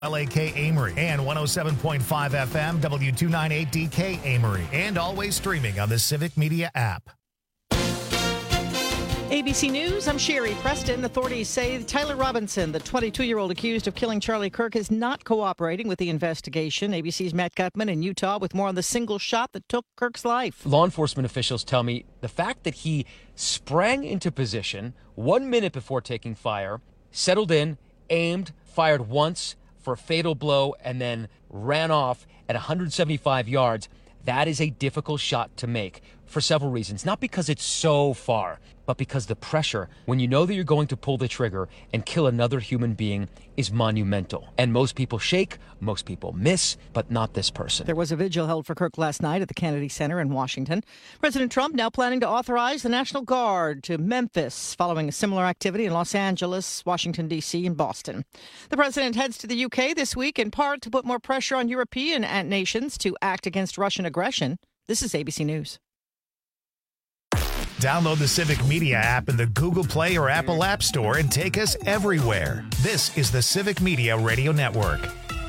LAK Amory and 107.5 FM W298DK Amory, and always streaming on the Civic Media app. ABC News, I'm Sherry Preston. Authorities say Tyler Robinson, the 22-year-old accused of killing Charlie Kirk, is not cooperating with the investigation. ABC's Matt Gutman in Utah with more on the single shot that took Kirk's life. Law enforcement officials tell me the fact that he sprang into position 1 minute before taking fire, settled in, aimed, fired once for a fatal blow, and then ran off at 175 yards. That is a difficult shot to make for several reasons. Not because it's so far, but because the pressure, when you know that you're going to pull the trigger and kill another human being, is monumental. And most people shake, most people miss, but not this person. There was a vigil held for Kirk last night at the Kennedy Center in Washington. President Trump now planning to authorize the National Guard to Memphis, following a similar activity in Los Angeles, Washington, D.C., and Boston. The president heads to the UK this week, in part to put more pressure on European nations to act against Russian aggression. This is ABC News. Download the Civic Media app in the Google Play or Apple App Store and take us everywhere. This is the Civic Media Radio Network.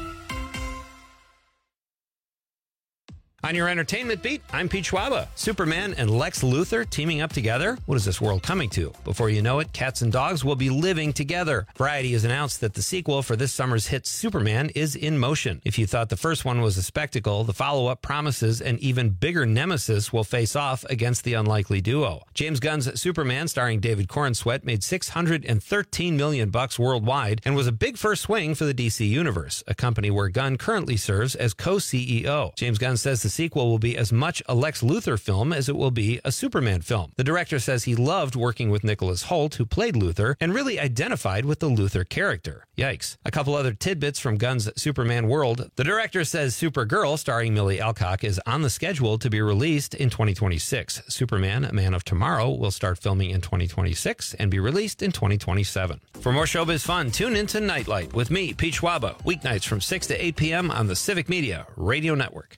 On your entertainment beat, I'm Pete Schwaba. Superman and Lex Luthor teaming up together? What is this world coming to? Before you know it, cats and dogs will be living together. Variety has announced that the sequel for this summer's hit Superman is in motion. If you thought the first one was a spectacle, the follow-up promises an even bigger nemesis will face off against the unlikely duo. James Gunn's Superman, starring David Corenswet, made $613 million worldwide and was a big first swing for the DC Universe, a company where Gunn currently serves as co-CEO. James Gunn says the sequel will be as much a Lex Luthor film as it will be a Superman film. The director says he loved working with Nicholas Hoult, who played Luthor, and really identified with the Luthor character. Yikes. A couple other tidbits from Gunn's Superman world. The director says Supergirl, starring Millie Alcock, is on the schedule to be released in 2026. Superman, A Man of Tomorrow, will start filming in 2026 and be released in 2027. For more showbiz fun, tune into Nightlight with me, Pete Schwaba, weeknights from 6 to 8 p.m. on the Civic Media Radio Network.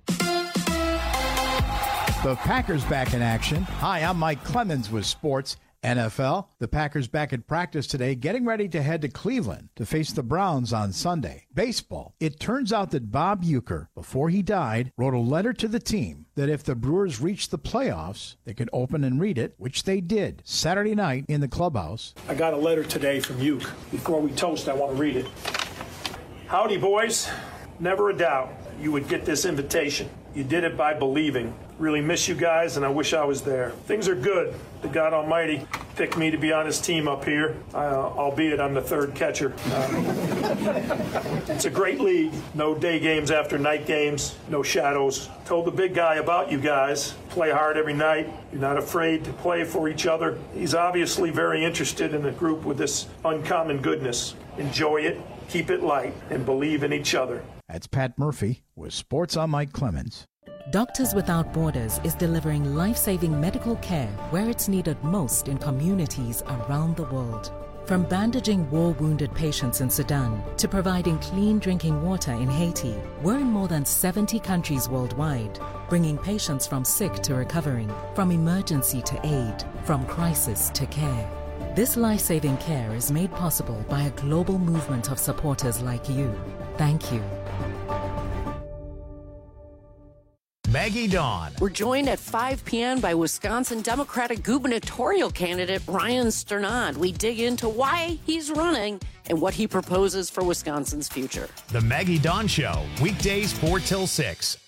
The Packers back in action. Hi, I'm Mike Clemens with Sports NFL. The Packers back at practice today, getting ready to head to Cleveland to face the Browns on Sunday. Baseball. It turns out that Bob Uecker, before he died, wrote a letter to the team that if the Brewers reached the playoffs, they could open and read it, which they did Saturday night in the clubhouse. I got a letter today from Ueck. Before we toast, I want to read it. Howdy, boys. Never a doubt you would get this invitation. You did it by believing. Really miss you guys, and I wish I was there. Things are good. The God Almighty picked me to be on his team up here, albeit I'm the third catcher. It's a great league. No day games after night games, no shadows. Told the big guy about you guys. Play hard every night. You're not afraid to play for each other. He's obviously very interested in the group with this uncommon goodness. Enjoy it, keep it light, and believe in each other. That's Pat Murphy with Sports. I'm Mike Clemens. Doctors Without Borders is delivering life-saving medical care where it's needed most in communities around the world. From bandaging war-wounded patients in Sudan to providing clean drinking water in Haiti, we're in more than 70 countries worldwide, bringing patients from sick to recovering, from emergency to aid, from crisis to care. This life-saving care is made possible by a global movement of supporters like you. Thank you. Maggie Dawn. We're joined at 5 p.m. by Wisconsin Democratic gubernatorial candidate Ryan Sternad. We dig into why he's running and what he proposes for Wisconsin's future. The Maggie Dawn Show, weekdays 4 till 6.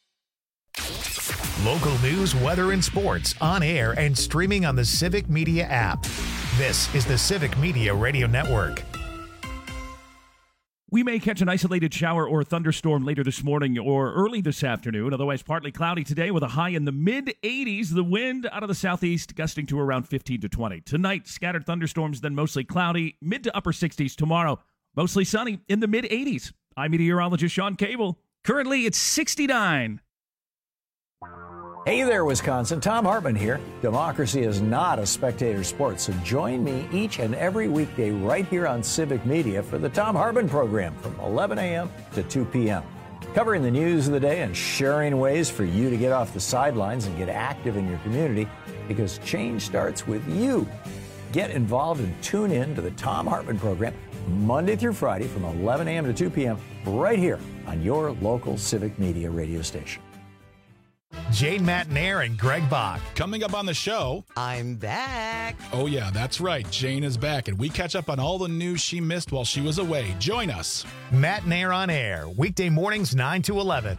Local news, weather, and sports on air and streaming on the Civic Media app. This is the Civic Media Radio Network. We may catch an isolated shower or thunderstorm later this morning or early this afternoon. Otherwise, partly cloudy today with a high in the mid-80s. The wind out of the southeast gusting to around 15 to 20. Tonight, scattered thunderstorms, then mostly cloudy. Mid to upper 60s tomorrow. Mostly sunny in the mid-80s. I'm meteorologist Sean Cable. Currently, it's 69. Hey there, Wisconsin. Tom Hartman here. Democracy is not a spectator sport, so join me each and every weekday right here on Civic Media for the Tom Hartman program from 11 a.m. to 2 p.m. Covering the news of the day and sharing ways for you to get off the sidelines and get active in your community, because change starts with you. Get involved and tune in to the Tom Hartman program Monday through Friday from 11 a.m. to 2 p.m. right here on your local Civic Media radio station. Jane Matnair and Greg Bach. Coming up on the show, I'm back. Oh, yeah, that's right. Jane is back, and we catch up on all the news she missed while she was away. Join us. Matnair on air, weekday mornings 9 to 11.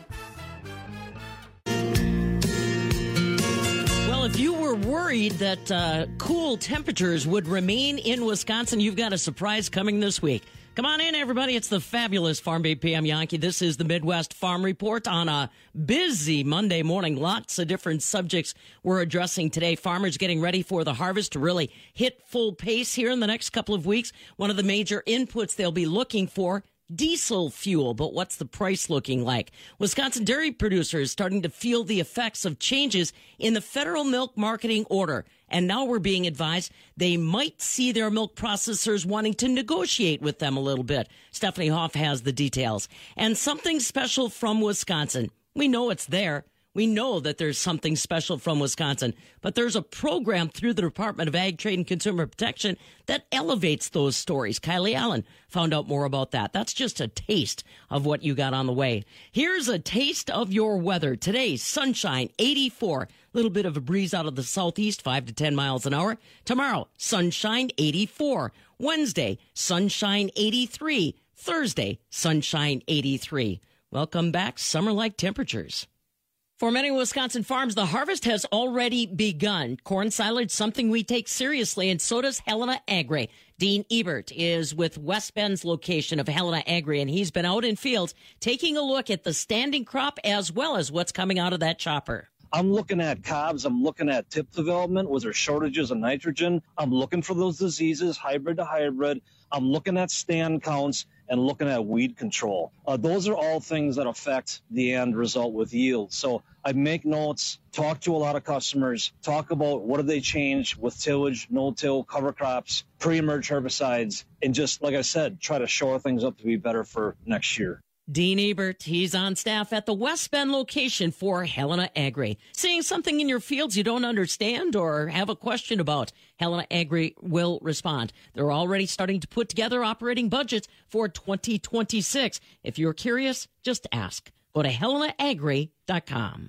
Well, if you were worried that cool temperatures would remain in Wisconsin, you've got a surprise coming this week. Come on in, everybody. It's the fabulous Farm Babe PM Yankee. This is the Midwest Farm Report on a busy Monday morning. Lots of different subjects we're addressing today. Farmers getting ready for the harvest to really hit full pace here in the next couple of weeks. One of the major inputs they'll be looking for, diesel fuel, but what's the price looking like? Wisconsin dairy producers starting to feel the effects of changes in the federal milk marketing order. And now we're being advised they might see their milk processors wanting to negotiate with them a little bit. Stephanie Hoff has the details. And something special from Wisconsin. We know it's there. We know that there's something special from Wisconsin, but there's a program through the Department of Ag, Trade, and Consumer Protection that elevates those stories. Kylie Allen found out more about that. That's just a taste of what you got on the way. Here's a taste of your weather. Today, sunshine, 84. A little bit of a breeze out of the southeast, 5 to 10 miles an hour. Tomorrow, sunshine, 84. Wednesday, sunshine, 83. Thursday, sunshine, 83. Welcome back, summer-like temperatures. For many Wisconsin farms, the harvest has already begun. Corn silage, something we take seriously, and so does Helena Agri. Dean Ebert is with West Bend's location of Helena Agri, and he's been out in fields taking a look at the standing crop as well as what's coming out of that chopper. I'm looking at cobs. I'm looking at tip development. Was there shortages of nitrogen? I'm looking for those diseases, hybrid to hybrid. I'm looking at stand counts and looking at weed control. Those are all things that affect the end result with yield. So I make notes, talk to a lot of customers, talk about what do they change with tillage, no-till, cover crops, pre-emerge herbicides, and just, like I said, try to shore things up to be better for next year. Dean Ebert, he's on staff at the West Bend location for Helena Agri. Seeing something in your fields you don't understand or have a question about, Helena Agri will respond. They're already starting to put together operating budgets for 2026. If you're curious, just ask. Go to helenaagri.com.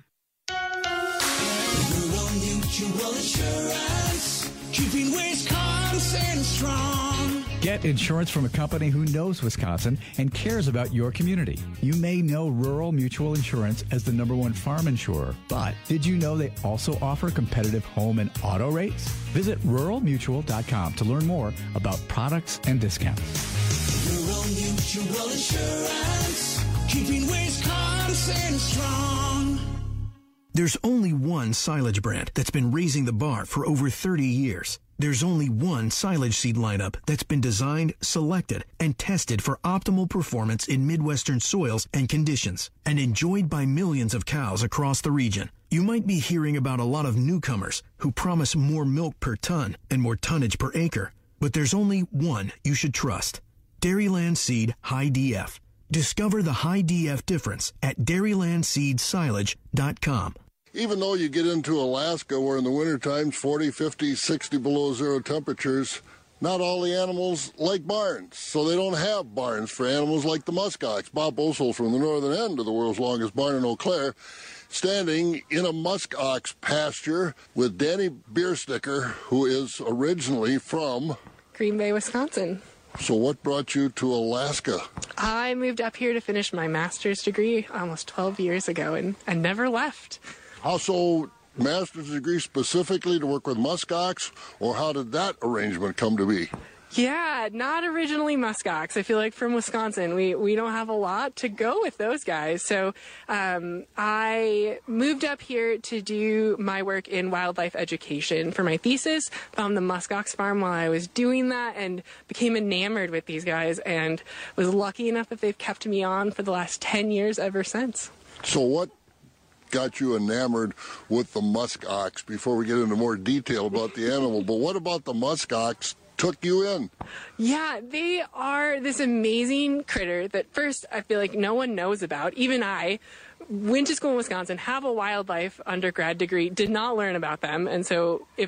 Rural Mutual Insurance, keeping Wisconsin strong. Get insurance from a company who knows Wisconsin and cares about your community. You may know Rural Mutual Insurance as the #1 farm insurer, but did you know they also offer competitive home and auto rates? Visit ruralmutual.com to learn more about products and discounts. Rural Mutual Insurance, keeping Wisconsin strong. There's only one silage brand that's been raising the bar for over 30 years. There's only one silage seed lineup that's been designed, selected, and tested for optimal performance in Midwestern soils and conditions, and enjoyed by millions of cows across the region. You might be hearing about a lot of newcomers who promise more milk per ton and more tonnage per acre, but there's only one you should trust. Dairyland Seed High DF. Discover the High DF difference at dairylandseedsilage.com. Even though you get into Alaska where in the wintertime 40, 50, 60 below zero temperatures, not all the animals like barns, so they don't have barns for animals like the muskox. Bob Osel from the northern end of the world's longest barn in Eau Claire, standing in a muskox pasture with Danny Beersticker, who is originally from Green Bay, Wisconsin. So what brought you to Alaska? I moved up here to finish my master's degree almost 12 years ago and never left. How so? Master's degree specifically to work with muskox, or how did that arrangement come to be? Yeah, not originally muskox. I feel like from Wisconsin, we don't have a lot to go with those guys. So I moved up here to do my work in wildlife education for my thesis. Found the muskox farm while I was doing that and became enamored with these guys and was lucky enough that they've kept me on for the last 10 years ever since. So what got you enamored with the muskox before we get into more detail about the animal? But what about the muskox took you in? Yeah, they are this amazing critter that first I feel like no one knows about. Even I went to school in Wisconsin, have a wildlife undergrad degree, did not learn about them. And so if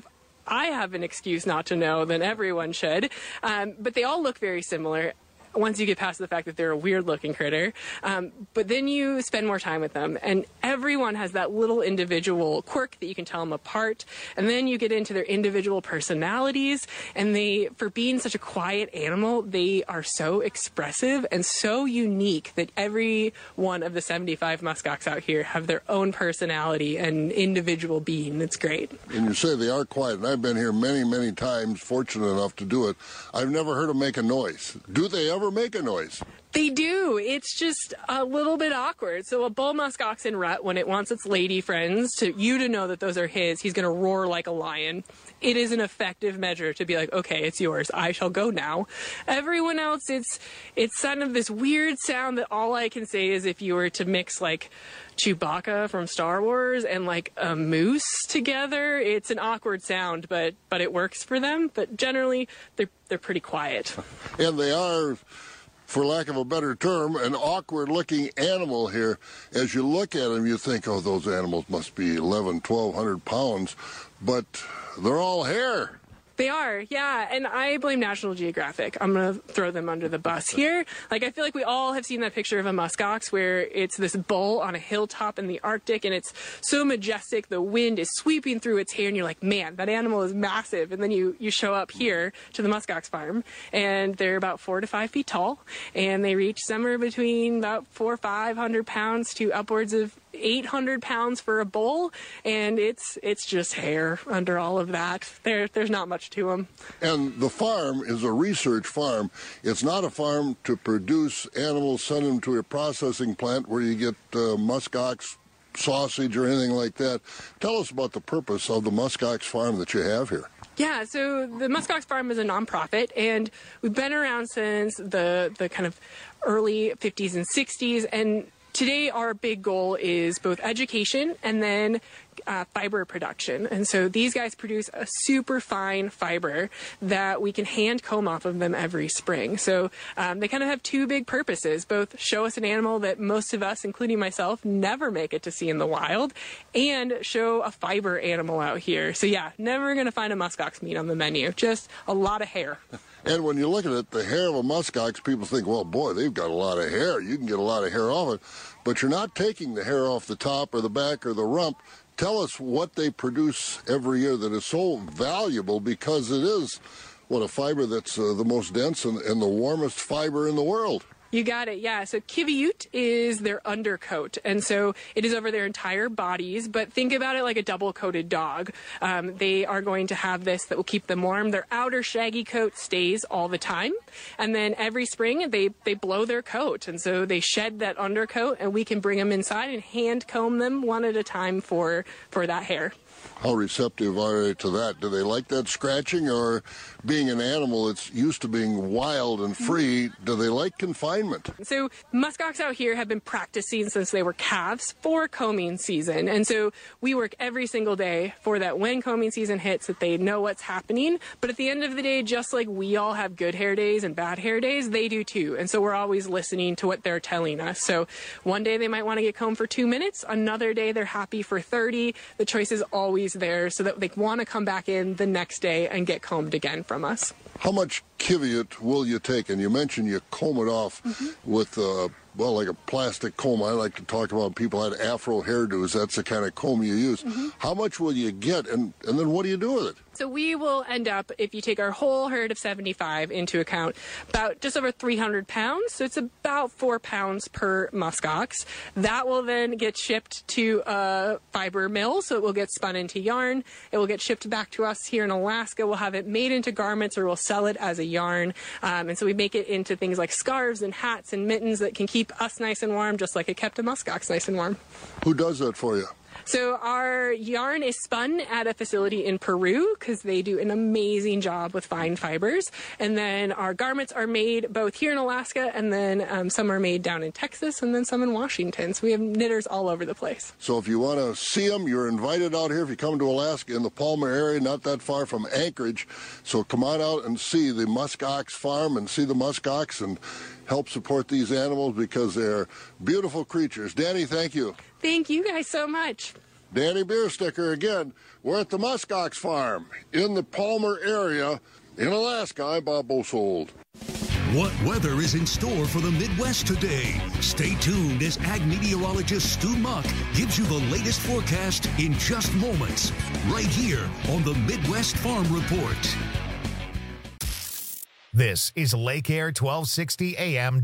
I have an excuse not to know, then everyone should. But they all look very similar once you get past the fact that they're a weird-looking critter. But then you spend more time with them, and everyone has that little individual quirk that you can tell them apart. And then you get into their individual personalities, and for being such a quiet animal, they are so expressive and so unique that every one of the 75 muskox out here have their own personality and individual being. It's great. And you say they are quiet, and I've been here many, many times, fortunate enough to do it. I've never heard them make a noise. Do they ever make a noise? They do. It's just a little bit awkward. So a bull muskoxen rut, when it wants its lady friends to know that those are his, he's going to roar like a lion. It is an effective measure to be like, okay, it's yours. I shall go now. Everyone else, it's kind of this weird sound that all I can say is if you were to mix like Chewbacca from Star Wars and like a moose together, it's an awkward sound, but it works for them. But generally, they're pretty quiet. And they are, for lack of a better term, an awkward-looking animal here. As you look at them, you think, oh, those animals must be 1,200 pounds, but they're all hair. They are, yeah, and I blame National Geographic. I'm going to throw them under the bus here. Like, I feel like we all have seen that picture of a muskox where it's this bull on a hilltop in the Arctic, and it's so majestic, the wind is sweeping through its hair, and you're like, man, that animal is massive. And then you show up here to the muskox farm, and they're about 4 to 5 feet tall, and they reach somewhere between about 400 or 500 pounds to upwards of 800 pounds for a bull, and it's just hair under all of that. There's not much to them. And the farm is a research farm. It's not a farm to produce animals, send them to a processing plant where you get muskox sausage or anything like that. Tell us about the purpose of the muskox farm that you have here. Yeah, so the Muskox Farm is a nonprofit, and we've been around since the kind of early 50s and 60s, and today our big goal is both education and then fiber production. And so these guys produce a super fine fiber that we can hand comb off of them every spring. So they kind of have two big purposes, both show us an animal that most of us, including myself, never make it to see in the wild, and show a fiber animal out here. So yeah, never going to find a muskox meat on the menu, just a lot of hair. And when you look at it, the hair of a muskox, people think, well, boy, they've got a lot of hair. You can get a lot of hair off it. But you're not taking the hair off the top or the back or the rump. Tell us what they produce every year that is so valuable, because it is, a fiber that's the most dense and the warmest fiber in the world. You got it, yeah. So Kiviute is their undercoat, and so it is over their entire bodies, but think about it like a double-coated dog. They are going to have this that will keep them warm. Their outer shaggy coat stays all the time, and then every spring they blow their coat, and so they shed that undercoat, and we can bring them inside and hand comb them one at a time for that hair. How receptive are they to that? Do they like that scratching, or being an animal that's used to being wild and free, do they like confinement? So muskox out here have been practicing since they were calves for combing season. And so we work every single day for that when combing season hits, that they know what's happening. But at the end of the day, just like we all have good hair days and bad hair days, they do too. And so we're always listening to what they're telling us. So one day they might want to get combed for 2 minutes. Another day they're happy for 30. The choice is always there, so that they want to come back in the next day and get combed again from us. How much Kiviute will you take? And you mentioned you comb it off with, like a plastic comb. I like to talk about people had afro hairdos. That's the kind of comb you use. How much will you get, and then what do you do with it? So we will end up, if you take our whole herd of 75 into account, about just over 300 pounds. So it's about 4 pounds per muskox. That will then get shipped to a fiber mill, so it will get spun into yarn. It will get shipped back to us here in Alaska. We'll have it made into garments, or we'll sell it as a yarn. And so we make it into things like scarves and hats and mittens that can keep us nice and warm, just like it kept a muskox nice and warm. Who does that for you? So our yarn is spun at a facility in Peru, because they do an amazing job with fine fibers. And then our garments are made both here in Alaska, and then some are made down in Texas, and then some in Washington. So we have knitters all over the place. So if you want to see them, you're invited out here if you come to Alaska, in the Palmer area, not that far from Anchorage. So come on out and see the muskox farm and see the muskox and help support these animals, because they're beautiful creatures. Danny, thank you. Thank you guys so much. Danny Beersticker again. We're at the Muskox Farm in the Palmer area in Alaska. I'm Bob Bosold. What weather is in store for the Midwest today? Stay tuned as ag meteorologist Stu Muck gives you the latest forecast in just moments, right here on the Midwest Farm Report. This is Lake Air 1260 AM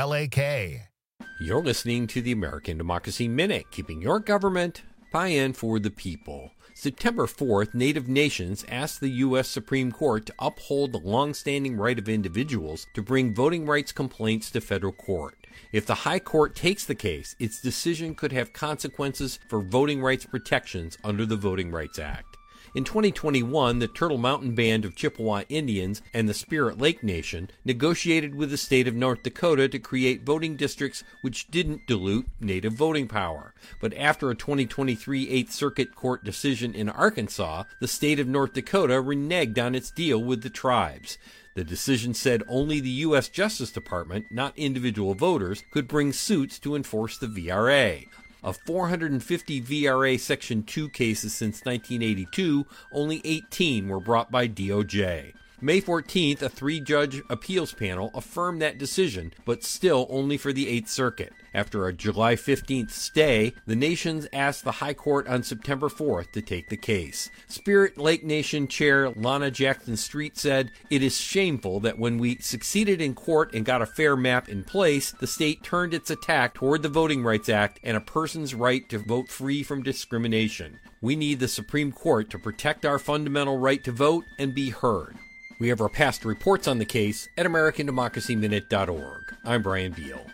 WLAK. You're listening to the American Democracy Minute, keeping your government by and for the people. September 4th, Native nations asked the U.S. Supreme Court to uphold the long-standing right of individuals to bring voting rights complaints to federal court. If the High Court takes the case, its decision could have consequences for voting rights protections under the Voting Rights Act. In 2021, the Turtle Mountain Band of Chippewa Indians and the Spirit Lake Nation negotiated with the state of North Dakota to create voting districts which didn't dilute Native voting power. But after a 2023 8th Circuit Court decision in Arkansas, the state of North Dakota reneged on its deal with the tribes. The decision said only the U.S. Justice Department, not individual voters, could bring suits to enforce the VRA. Of 450 VRA Section 2 cases since 1982, only 18 were brought by DOJ. May 14th, a 3-judge appeals panel affirmed that decision, but still only for the 8th Circuit. After a July 15th stay, the nations asked the High Court on September 4th to take the case. Spirit Lake Nation Chair Lana Jackson Street said, "It is shameful that when we succeeded in court and got a fair map in place, the state turned its attack toward the Voting Rights Act and a person's right to vote free from discrimination. We need the Supreme Court to protect our fundamental right to vote and be heard." We have our past reports on the case at AmericanDemocracyMinute.org. I'm Brian Beal.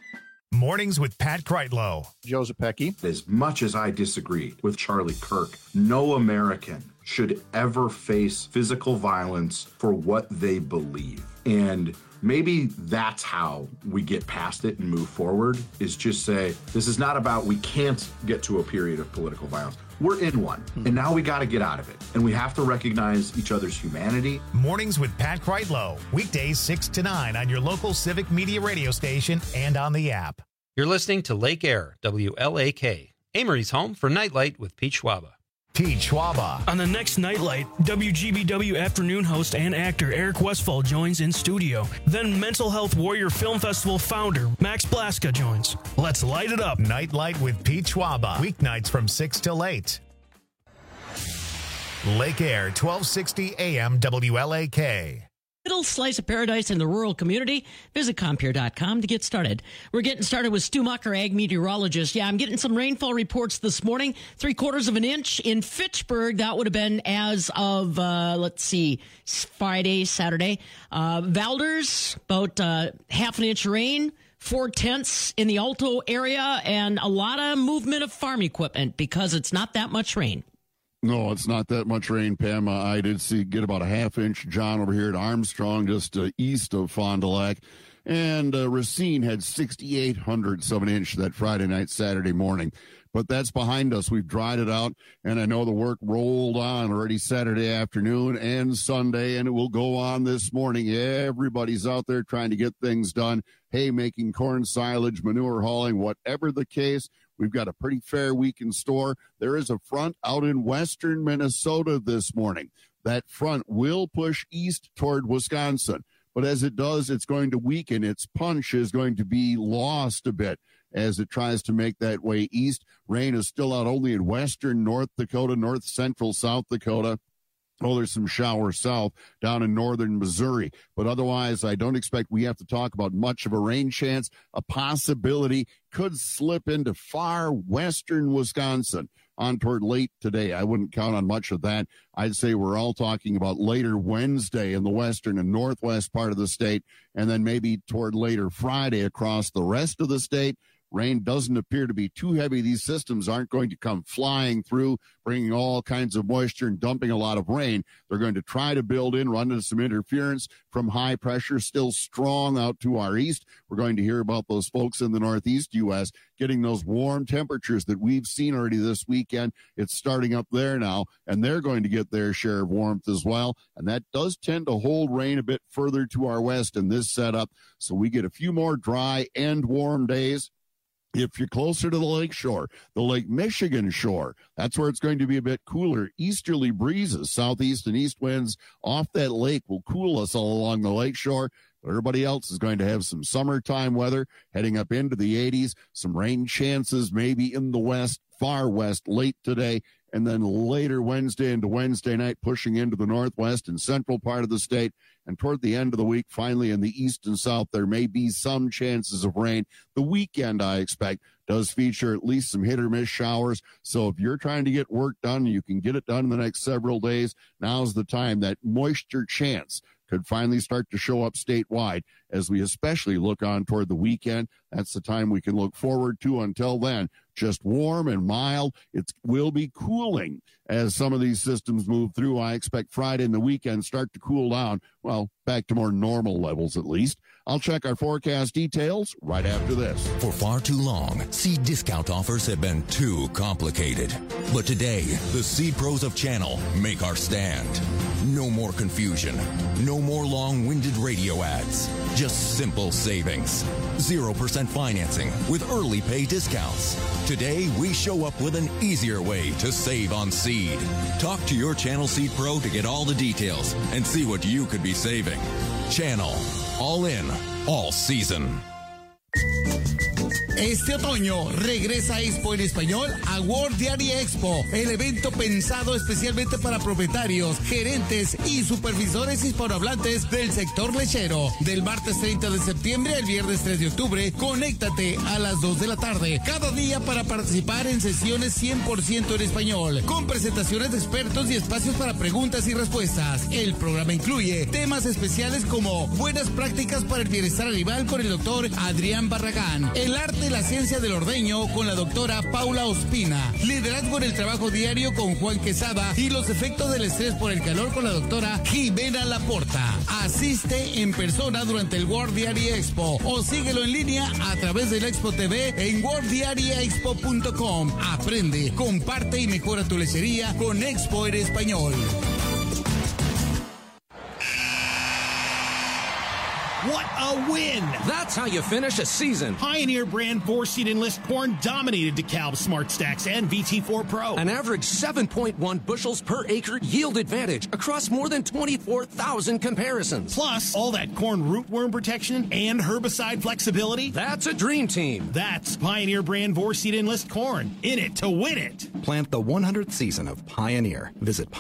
Mornings with Pat Kreitlow. Joe Zepecki. As much as I disagree with Charlie Kirk, no American should ever face physical violence for what they believe. And maybe that's how we get past it and move forward, is just say, this is not about we can't get to a period of political violence. We're in one, and now we got to get out of it. And we have to recognize each other's humanity. Mornings with Pat Kreitlow. Weekdays 6 to 9 on your local Civic Media radio station and on the app. You're listening to Lake Air, WLAK, Amory's home for Nightlight with Pete Schwaba. Pete Schwaba. On the next Nightlight, WGBW afternoon host and actor Eric Westfall joins in studio. Then Mental Health Warrior Film Festival founder Max Blaska joins. Let's light it up. Nightlight with Pete Schwaba. Weeknights from 6 till 8. Lake Air, 1260 AM WLAK. Little slice of paradise in the rural community. Visit Compere.com to get started. We're getting started with Stu Muck, our ag meteorologist. Yeah, I'm getting some rainfall reports this morning. 3/4 of an inch in Fitchburg. That would have been as of, Friday, Saturday. Valders, about half an inch rain. 4/10 in the Alto area, and a lot of movement of farm equipment because it's not that much rain. No, it's not that much rain, Pam. I did get about a half inch. John over here at Armstrong, just east of Fond du Lac. And Racine had 6,800 of an inch that Friday night, Saturday morning. But that's behind us. We've dried it out, and I know the work rolled on already Saturday afternoon and Sunday, and it will go on this morning. Everybody's out there trying to get things done. Hay making, corn silage, manure hauling, whatever the case. We've got a pretty fair week in store. There is a front out in western Minnesota this morning. That front will push east toward Wisconsin. But as it does, it's going to weaken. Its punch is going to be lost a bit as it tries to make that way east. Rain is still out only in western North Dakota, north central South Dakota. Oh, there's some showers south down in northern Missouri. But otherwise, I don't expect we have to talk about much of a rain chance. A possibility could slip into far western Wisconsin on toward late today. I wouldn't count on much of that. I'd say we're all talking about later Wednesday in the western and northwest part of the state, and then maybe toward later Friday across the rest of the state. Rain doesn't appear to be too heavy. These systems aren't going to come flying through, bringing all kinds of moisture and dumping a lot of rain. They're going to try to build in, run into some interference from high pressure, still strong out to our east. We're going to hear about those folks in the northeast U.S. getting those warm temperatures that we've seen already this weekend. It's starting up there now, and they're going to get their share of warmth as well. And that does tend to hold rain a bit further to our west in this setup. So we get a few more dry and warm days. If you're closer to the lake shore, the Lake Michigan shore, that's where it's going to be a bit cooler. Easterly breezes, southeast and east winds off that lake will cool us all along the lake shore. Everybody else is going to have some summertime weather heading up into the 80s. Some rain chances maybe in the west, far west late today. And then later Wednesday into Wednesday night, pushing into the northwest and central part of the state. And toward the end of the week, finally in the east and south, there may be some chances of rain. The weekend, I expect, does feature at least some hit or miss showers. So if you're trying to get work done, you can get it done in the next several days. Now's the time. That moisture chance could finally start to show up statewide as we especially look on toward the weekend. That's the time we can look forward to. Until then, just warm and mild. It will be cooling as some of these systems move through. I expect Friday and the weekend start to cool down. Well, back to more normal levels at least. I'll check our forecast details right after this. For far too long, seed discount offers have been too complicated. But today, the Seed Pros of Channel make our stand. No more confusion. No more long-winded radio ads. Just simple savings. 0% financing with early pay discounts. Today, we show up with an easier way to save on seed. Talk to your Channel Seed Pro to get all the details and see what you could be saving. Channel. All in, all season. Este otoño regresa Expo en Español a World Dairy Expo, el evento pensado especialmente para propietarios, gerentes y supervisores hispanohablantes del sector lechero. Del martes 30 de septiembre al viernes 3 de octubre, conéctate a las 2 de la tarde, cada día para participar en sesiones 100% en español, con presentaciones de expertos y espacios para preguntas y respuestas. El programa incluye temas especiales como buenas prácticas para el bienestar animal con el doctor Adrián Barragán, el arte y la ciencia del ordeño con la doctora Paula Ospina, liderazgo en el trabajo diario con Juan Quesada y los efectos del estrés por el calor con la doctora Jimena Laporta. Asiste en persona durante el World Dairy Expo o síguelo en línea a través del Expo TV en worlddairyexpo.com. Aprende, comparte y mejora tu lechería con Expo en español. What a win! That's how you finish a season. Pioneer brand 4-seed Enlist corn dominated DeKalb Smart Stacks and VT4 Pro. An average 7.1 bushels per acre yield advantage across more than 24,000 comparisons. Plus, all that corn rootworm protection and herbicide flexibility. That's a dream team. That's Pioneer brand 4-seed Enlist corn. In it to win it. Plant the 100th season of Pioneer. Visit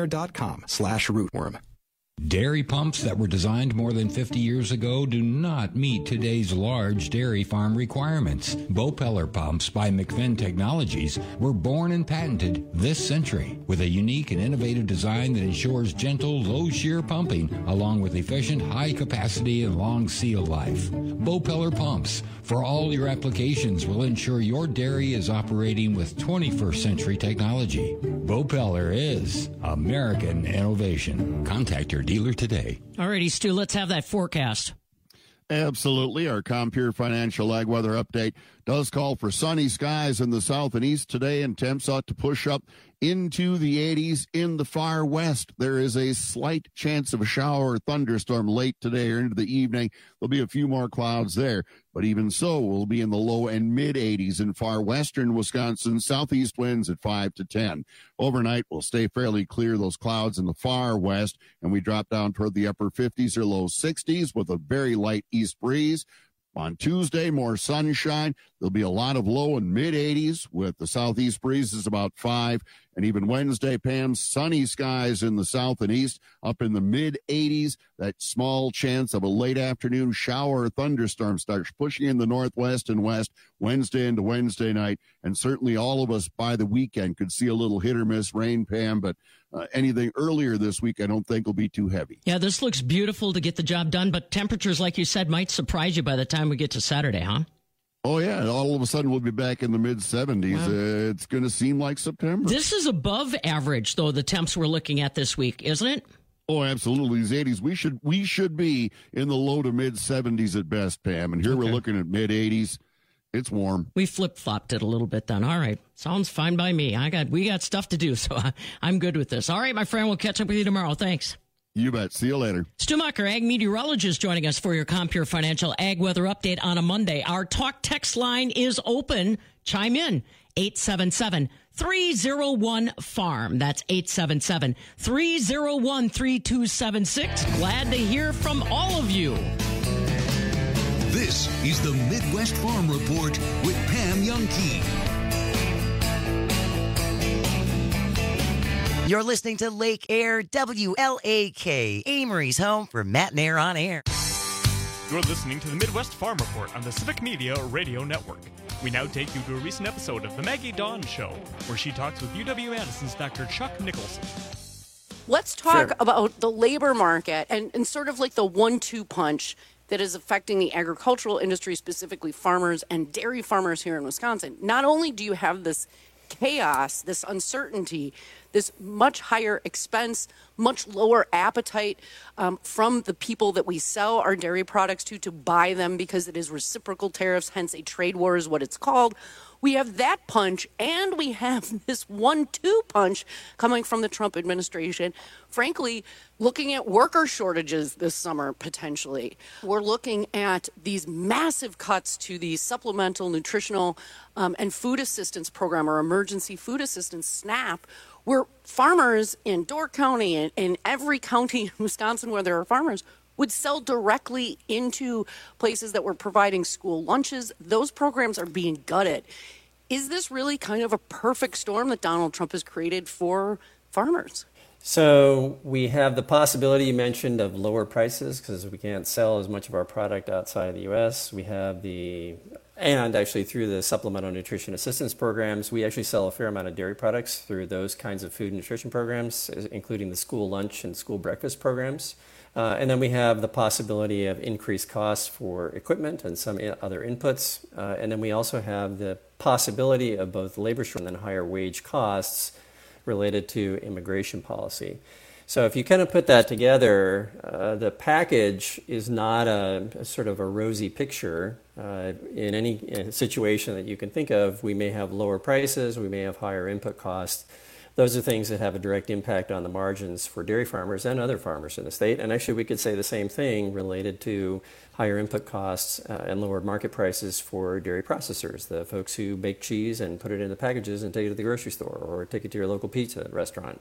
pioneer.com/rootworm. Dairy pumps that were designed more than 50 years ago do not meet today's large dairy farm requirements. Bopeller pumps by McFinn Technologies were born and patented this century with a unique and innovative design that ensures gentle, low-shear pumping along with efficient, high capacity and long seal life. Bopeller pumps for all your applications will ensure your dairy is operating with 21st century technology. Bopeller is American innovation. Contact your dealer today. All righty, Stu, let's have that forecast. Absolutely. Our Compeer Financial Ag Weather Update does call for sunny skies in the south and east today, and temps ought to push up into the 80s in the far west. There is a slight chance of a shower or thunderstorm late today or into the evening. There'll be a few more clouds there, but even so, we'll be in the low and mid 80s in far western Wisconsin. Southeast winds at 5 to 10. Overnight, we'll stay fairly clear, those clouds in the far west, and we drop down toward the upper 50s or low 60s with a very light east breeze. On Tuesday, more sunshine. There'll be a lot of low and mid 80s with the southeast breezes about 5. And even Wednesday, Pam, sunny skies in the south and east, up in the mid 80s. That small chance of a late afternoon shower or thunderstorm starts pushing in the northwest and west Wednesday into Wednesday night. And certainly all of us by the weekend could see a little hit or miss rain, Pam, but anything earlier this week I don't think will be too heavy. Yeah, this looks beautiful to get the job done, but temperatures, like you said, might surprise you by the time we get to Saturday, huh? Oh, yeah. All of a sudden, we'll be back in the mid-70s. Wow. It's going to seem like September. This is above average, though, the temps we're looking at this week, isn't it? Oh, absolutely. These 80s, we should be in the low to mid-70s at best, Pam. And here we're looking at mid-80s. It's warm. We flip-flopped it a little bit then. All right. Sounds fine by me. We got stuff to do, so I'm good with this. All right, my friend. We'll catch up with you tomorrow. Thanks. You bet. See you later. Stu Mucker, ag meteorologist, joining us for your Compure Financial Ag Weather Update on a Monday. Our talk text line is open. Chime in. 877-301-FARM. That's 877-301-3276. Glad to hear from all of you. This is the Midwest Farm Report with Pam Youngkey. You're listening to Lake Air WLAK, Amory's home for Matt and Air on Air. You're listening to the Midwest Farm Report on the Civic Media Radio Network. We now take you to a recent episode of The Maggie Dawn Show, where she talks with UW-Madison's Dr. Chuck Nicholson. Let's talk about the labor market and sort of like the 1-2 punch that is affecting the agricultural industry, specifically farmers and dairy farmers here in Wisconsin. Not only do you have this chaos, this uncertainty, this much higher expense, much lower appetite from the people that we sell our dairy products to buy them because it is reciprocal tariffs, hence a trade war is what it's called. We have that punch, and we have this 1-2 punch coming from the Trump administration. Frankly, looking at worker shortages this summer, potentially. We're looking at these massive cuts to the Supplemental Nutritional and Food Assistance Program, or Emergency Food Assistance, SNAP, where farmers in Door County and in every county in Wisconsin where there are farmers would sell directly into places that were providing school lunches. Those programs are being gutted. Is this really kind of a perfect storm that Donald Trump has created for farmers? So we have the possibility you mentioned of lower prices because we can't sell as much of our product outside of the U.S. We have and actually through the Supplemental Nutrition Assistance Programs, we actually sell a fair amount of dairy products through those kinds of food and nutrition programs, including the school lunch and school breakfast programs. And then we have the possibility of increased costs for equipment and some other inputs. And then we also have the possibility of both labor shortage and higher wage costs related to immigration policy. So if you kind of put that together, the package is not a sort of a rosy picture. In any situation that you can think of, we may have lower prices, we may have higher input costs. Those are things that have a direct impact on the margins for dairy farmers and other farmers in the state. And actually, we could say the same thing related to higher input costs and lower market prices for dairy processors, the folks who make cheese and put it in the packages and take it to the grocery store or take it to your local pizza restaurant.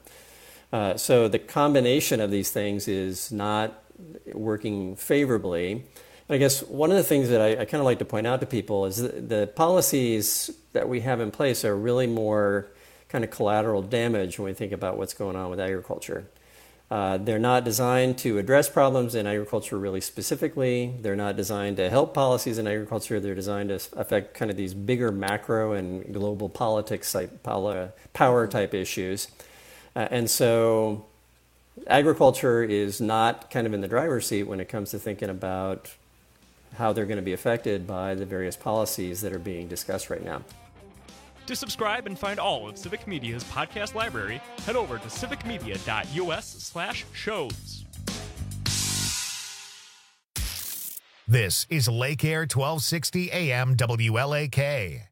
So the combination of these things is not working favorably. And I guess one of the things that I kind of like to point out to people is the policies that we have in place are really more kind of collateral damage when we think about what's going on with agriculture. They're not designed to address problems in agriculture really specifically. They're not designed to help policies in agriculture. They're designed to affect kind of these bigger macro and global politics type power type issues. And so agriculture is not kind of in the driver's seat when it comes to thinking about how they're going to be affected by the various policies that are being discussed right now. To subscribe and find all of Civic Media's podcast library, head over to civicmedia.us/shows. This is Lake Air 1260 AM WLAK.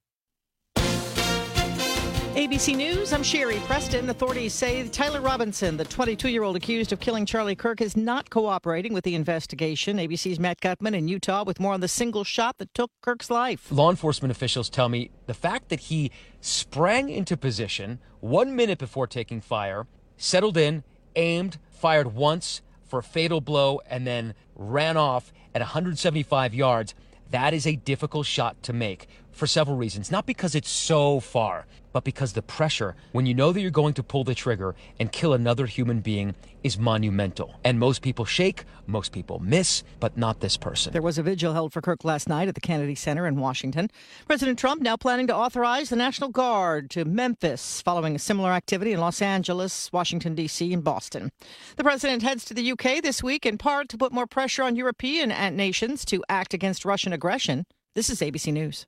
ABC News, I'm Sherry Preston. Authorities say Tyler Robinson, the 22-year-old accused of killing Charlie Kirk, is not cooperating with the investigation. ABC's Matt Gutman in Utah with more on the single shot that took Kirk's life. Law enforcement officials tell me the fact that he sprang into position 1 minute before taking fire, settled in, aimed, fired once for a fatal blow, and then ran off at 175 yards, that is a difficult shot to make for several reasons. Not because it's so far, but because the pressure, when you know that you're going to pull the trigger and kill another human being, is monumental. And most people shake, most people miss, but not this person. There was a vigil held for Kirk last night at the Kennedy Center in Washington. President Trump now planning to authorize the National Guard to Memphis, following a similar activity in Los Angeles, Washington, D.C., and Boston. The president heads to the UK this week, in part to put more pressure on European nations to act against Russian aggression. This is ABC News.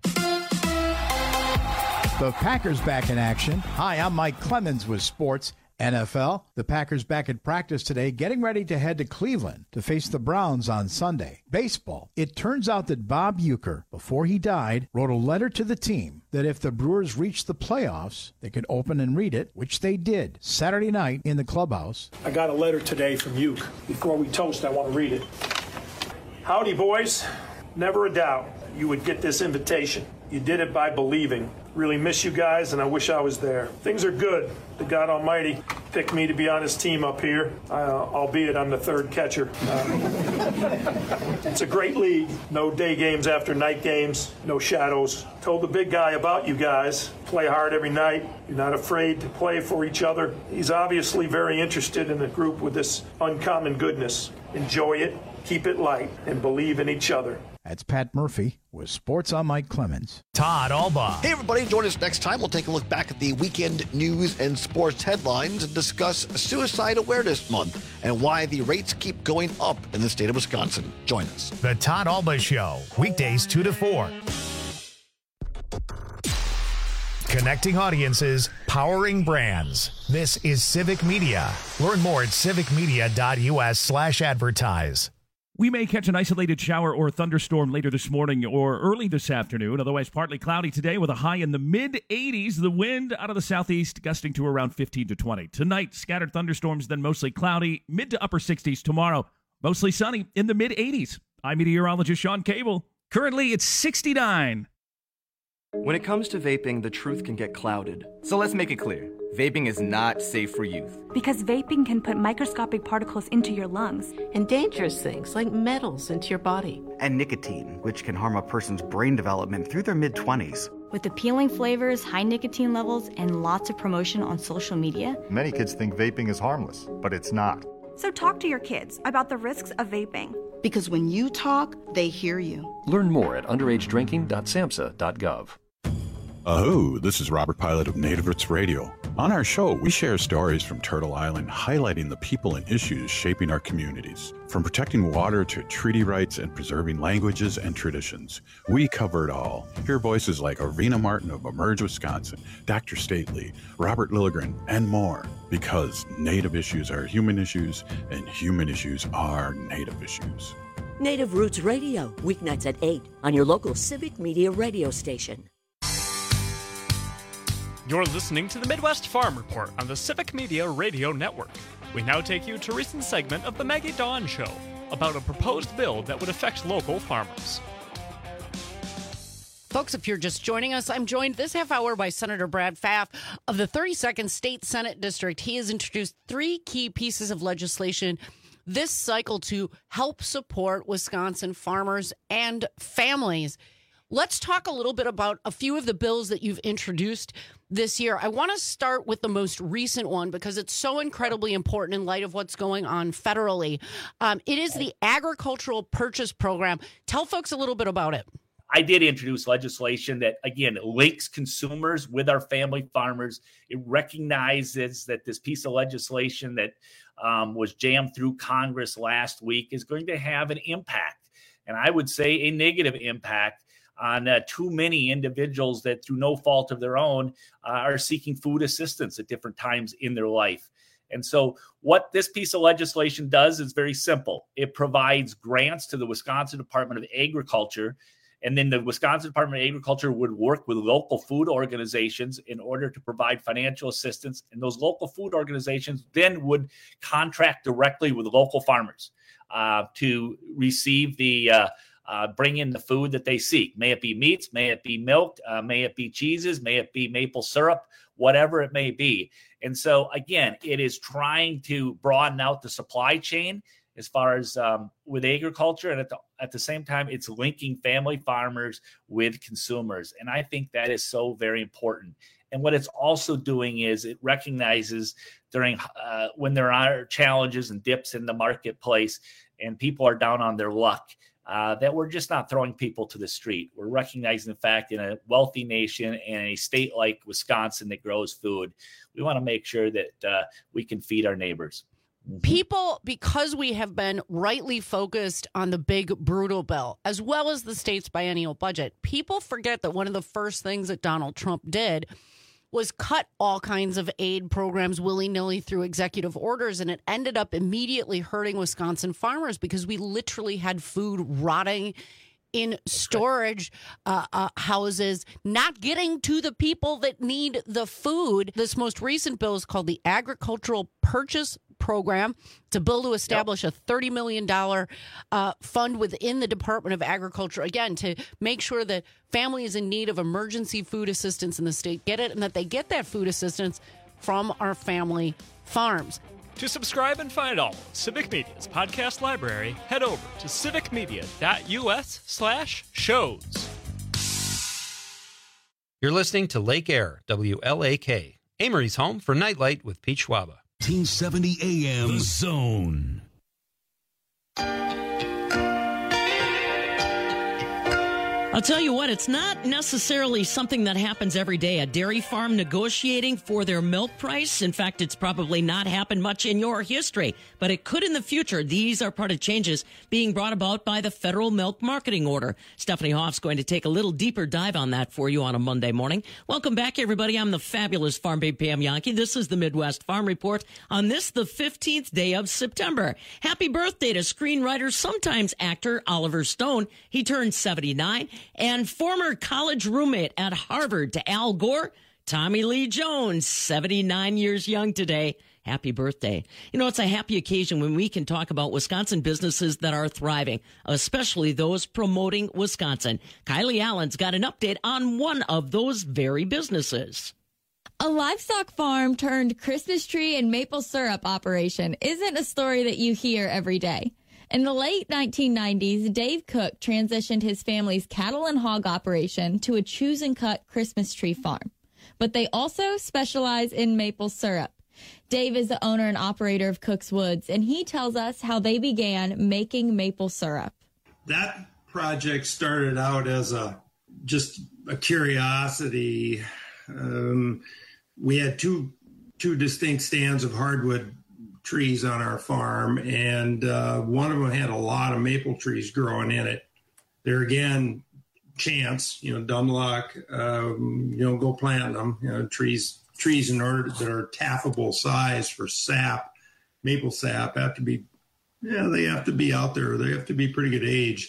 The Packers back in action. Hi, I'm Mike Clemens with sports. NFL, the Packers back at practice today, getting ready to head to Cleveland to face the Browns on Sunday. Baseball, it turns out that Bob Uecker, before he died, wrote a letter to the team that if the Brewers reached the playoffs, they could open and read it, which they did Saturday night in the clubhouse. I got a letter today from Ueck. Before we toast, I want to read it. Howdy, boys. Never a doubt you would get this invitation. You did it by believing. Really miss you guys, and I wish I was there. Things are good. The God Almighty picked me to be on his team up here, albeit I'm the third catcher. It's a great league. No day games after night games, no shadows. Told the big guy about you guys. Play hard every night. You're not afraid to play for each other. He's obviously very interested in a group with this uncommon goodness. Enjoy it, keep it light, and believe in each other. That's Pat Murphy with Sports on Mike Clemens. Todd Albaugh. Hey, everybody. Join us next time. We'll take a look back at the weekend news and sports headlines and discuss Suicide Awareness Month and why the rates keep going up in the state of Wisconsin. Join us. The Todd Albaugh Show, weekdays 2 to 4. Connecting audiences, powering brands. This is Civic Media. Learn more at civicmedia.us/advertise. We may catch an isolated shower or thunderstorm later this morning or early this afternoon. Otherwise, partly cloudy today with a high in the mid-80s. The wind out of the southeast gusting to around 15 to 20. Tonight, scattered thunderstorms, then mostly cloudy. Mid to upper 60s tomorrow. Mostly sunny in the mid-80s. I'm meteorologist Sean Cable. Currently, it's 69. When it comes to vaping, the truth can get clouded. So let's make it clear. Vaping is not safe for youth. Because vaping can put microscopic particles into your lungs. And dangerous things like metals into your body. And nicotine, which can harm a person's brain development through their mid-20s. With appealing flavors, high nicotine levels, and lots of promotion on social media. Many kids think vaping is harmless, but it's not. So talk to your kids about the risks of vaping. Because when you talk, they hear you. Learn more at underagedrinking.samhsa.gov. Aho, this is Robert Pilot of Native Roots Radio. On our show, we share stories from Turtle Island highlighting the people and issues shaping our communities. From protecting water to treaty rights and preserving languages and traditions, we cover it all. Hear voices like Arvina Martin of Emerge Wisconsin, Dr. Stately, Robert Lilligren, and more. Because Native issues are human issues, and human issues are Native issues. Native Roots Radio, weeknights at 8 on your local Civic Media radio station. You're listening to the Midwest Farm Report on the Civic Media Radio Network. We now take you to a recent segment of the Maggie Dawn Show about a proposed bill that would affect local farmers. Folks, if you're just joining us, I'm joined this half hour by Senator Brad Pfaff of the 32nd State Senate District. He has introduced 3 key pieces of legislation this cycle to help support Wisconsin farmers and families. Let's talk a little bit about a few of the bills that you've introduced this year. I want to start with the most recent one because it's so incredibly important in light of what's going on federally. It is the Agricultural Purchase Program. Tell folks a little bit about it. I did introduce legislation that, again, links consumers with our family farmers. It recognizes that this piece of legislation that was jammed through Congress last week is going to have an impact, and I would say a negative impact on too many individuals that through no fault of their own are seeking food assistance at different times in their life. And so what this piece of legislation does is very simple. It provides grants to the Wisconsin Department of Agriculture, and then the Wisconsin Department of Agriculture would work with local food organizations in order to provide financial assistance. And those local food organizations then would contract directly with local farmers to receive the bring in the food that they seek. May it be meats, may it be milk, may it be cheeses, may it be maple syrup, whatever it may be. And so, again, it is trying to broaden out the supply chain as far as with agriculture. And at the same time, it's linking family farmers with consumers. And I think that is so very important. And what it's also doing is it recognizes during when there are challenges and dips in the marketplace and people are down on their luck, that we're just not throwing people to the street. We're recognizing the fact in a wealthy nation and a state like Wisconsin that grows food, we want to make sure that we can feed our neighbors. People, because we have been rightly focused on the big, brutal bill, as well as the state's biennial budget, people forget that one of the first things that Donald Trump did was cut all kinds of aid programs willy-nilly through executive orders, and it ended up immediately hurting Wisconsin farmers because we literally had food rotting in storage houses, not getting to the people that need the food. This most recent bill is called the Agricultural Purchase Program. It's a bill to establish a $30 million fund within the Department of Agriculture, again, to make sure that families in need of emergency food assistance in the state get it, and that they get that food assistance from our family farms. To subscribe and find all of Civic Media's podcast library, head over to civicmedia.us/shows. You're listening to Lake Air, WLAK, Amory's home for Nightlight with Pete Schwaba. 1870 AM. The Zone. I'll tell you what, it's not necessarily something that happens every day. A dairy farm negotiating for their milk price. In fact, it's probably not happened much in your history, but it could in the future. These are part of changes being brought about by the Federal Milk Marketing Order. Stephanie Hoff's going to take a little deeper dive on that for you on a Monday morning. Welcome back, everybody. I'm the fabulous Farm Babe Pam Yankee. This is the Midwest Farm Report on this, the 15th day of September. Happy birthday to screenwriter, sometimes actor Oliver Stone. He turned 79. And former college roommate at Harvard to Al Gore, Tommy Lee Jones, 79 years young today. Happy birthday. You know, it's a happy occasion when we can talk about Wisconsin businesses that are thriving, especially those promoting Wisconsin. Kylie Allen's got an update on one of those very businesses. A livestock farm turned Christmas tree and maple syrup operation isn't a story that you hear every day. In the late 1990s, Dave Cook transitioned his family's cattle and hog operation to a choose and cut Christmas tree farm. But they also specialize in maple syrup. Dave is the owner and operator of Cook's Woods, and he tells us how they began making maple syrup. That project started out as just a curiosity. We had two distinct stands of hardwood trees on our farm, and one of them had a lot of maple trees growing in it. There again, chance, dumb luck. You don't go planting them. Trees in order that are tappable size for sap, maple sap, have to be, they have to be out there. They have to be pretty good age.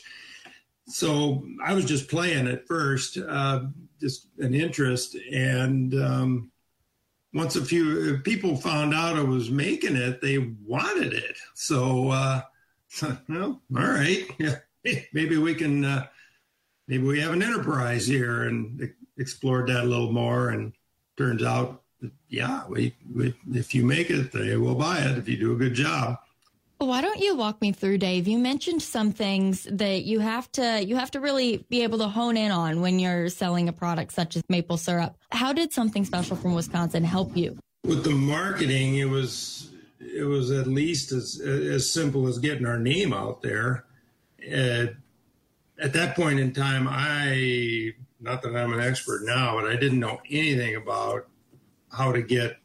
So I was just playing at first, just an interest, and once a few people found out I was making it, they wanted it. So, well, all right, yeah, maybe we can, maybe we have an enterprise here, and explored that a little more. And turns out, yeah, we if you make it, they will buy it if you do a good job. Why don't you walk me through, Dave? You mentioned some things that you have to really be able to hone in on when you're selling a product such as maple syrup. How did Something Special from Wisconsin help you? With the marketing, it was at least as simple as getting our name out there. At that point in time, not that I'm an expert now, but I didn't know anything about how to get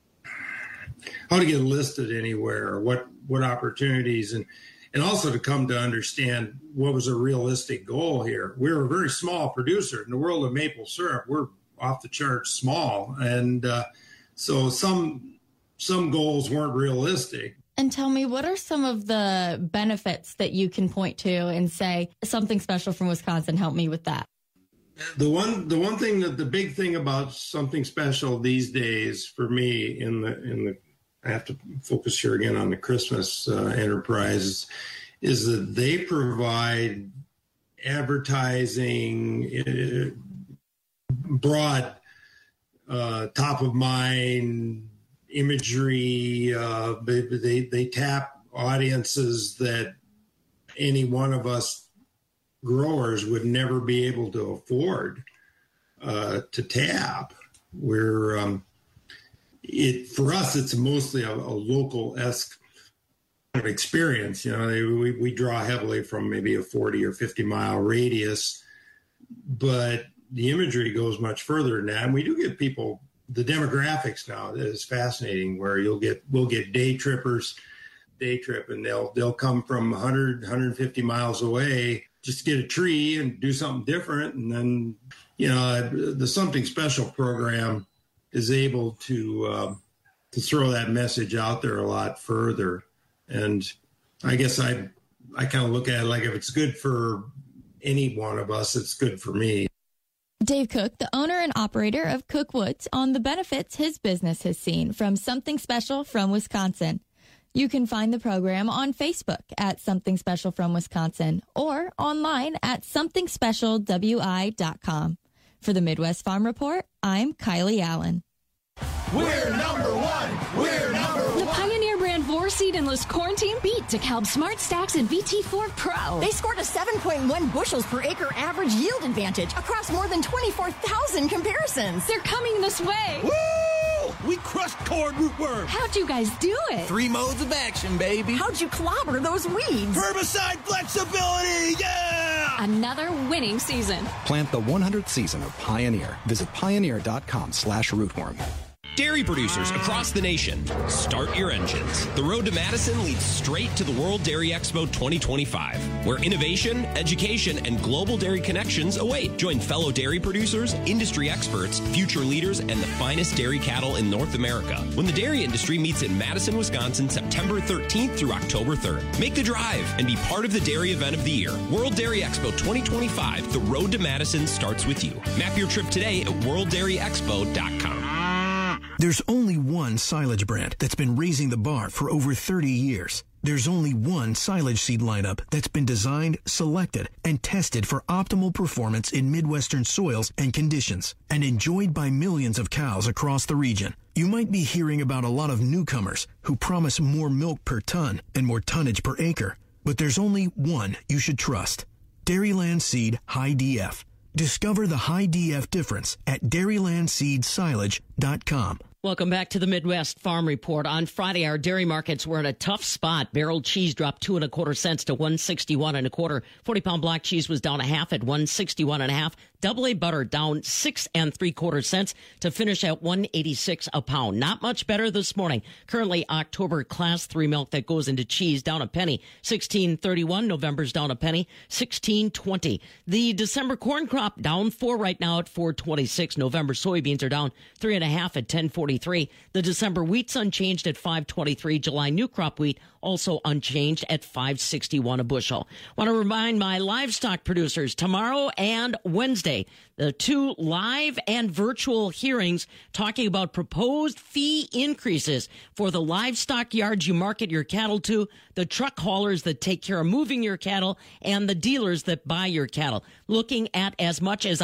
listed anywhere, or what opportunities, and also to come to understand what was a realistic goal here. We're a very small producer in the world of maple syrup. We're off the charts small, and so some goals weren't realistic. And tell me, what are some of the benefits that you can point to and say Something Special from Wisconsin helped me with that? The one thing that the big thing about Something Special these days for me in the I have to focus here again on the Christmas enterprise, is that they provide advertising, broad, top of mind imagery. They tap audiences that any one of us growers would never be able to afford to tap. For us, it's mostly a local-esque kind of experience. We draw heavily from maybe a 40 or 50 mile radius, but the imagery goes much further than that. And we do get people, the demographics now is fascinating, where we'll get day trippers, and they'll come from 100, 150 miles away just to get a tree and do something different. And then, the Something Special program is able to throw that message out there a lot further. And I guess I kind of look at it like if it's good for any one of us, it's good for me. Dave Cook, the owner and operator of Cook Woods, on the benefits his business has seen from Something Special from Wisconsin. You can find the program on Facebook at Something Special from Wisconsin or online at somethingspecialwi.com. For the Midwest Farm Report, I'm Kylie Allen. We're number one. We're number one. The Pioneer brand Vorseed Endless Corn Team beat DeKalb Smart Stacks and VT4 Pro. They scored a 7.1 bushels per acre average yield advantage across more than 24,000 comparisons. They're coming this way. Woo! We crushed corn rootworm. How'd you guys do it? 3 modes of action, baby. How'd you clobber those weeds? Herbicide flexibility, yeah! Another winning season. Plant the 100th season of Pioneer. Visit pioneer.com/rootworm. Dairy producers across the nation, start your engines. The road to Madison leads straight to the World Dairy Expo 2025, where innovation, education, and global dairy connections await. Join fellow dairy producers, industry experts, future leaders, and the finest dairy cattle in North America when the dairy industry meets in Madison, Wisconsin, September 13th through October 3rd. Make the drive and be part of the dairy event of the year. World Dairy Expo 2025, the road to Madison starts with you. Map your trip today at worlddairyexpo.com. There's only one silage brand that's been raising the bar for over 30 years. There's only one silage seed lineup that's been designed, selected, and tested for optimal performance in Midwestern soils and conditions, and enjoyed by millions of cows across the region. You might be hearing about a lot of newcomers who promise more milk per ton and more tonnage per acre, but there's only one you should trust. Dairyland Seed High DF. Discover the High DF difference at dairylandseedsilage.com. Welcome back to the Midwest Farm Report. On Friday, our dairy markets were in a tough spot. Barrel cheese dropped 2 1/4 cents to 161 1/4. 40-pound block cheese was down a half at 161 1/2. Double A butter down 6 3/4 cents to finish at 186 a pound. Not much better this morning. Currently, October Class 3 milk that goes into cheese down a penny, 16.31. November's down a penny, 16.20. The December corn crop down 4 right now at 4.26. November soybeans are down 3 1/2 at 10.43. The December wheat's unchanged at 5.23. July new crop wheat also unchanged at 5.61 a bushel. Want to remind my livestock producers, tomorrow and Wednesday, the 2 live and virtual hearings talking about proposed fee increases for the livestock yards you market your cattle to, the truck haulers that take care of moving your cattle, and the dealers that buy your cattle. Looking at as much as a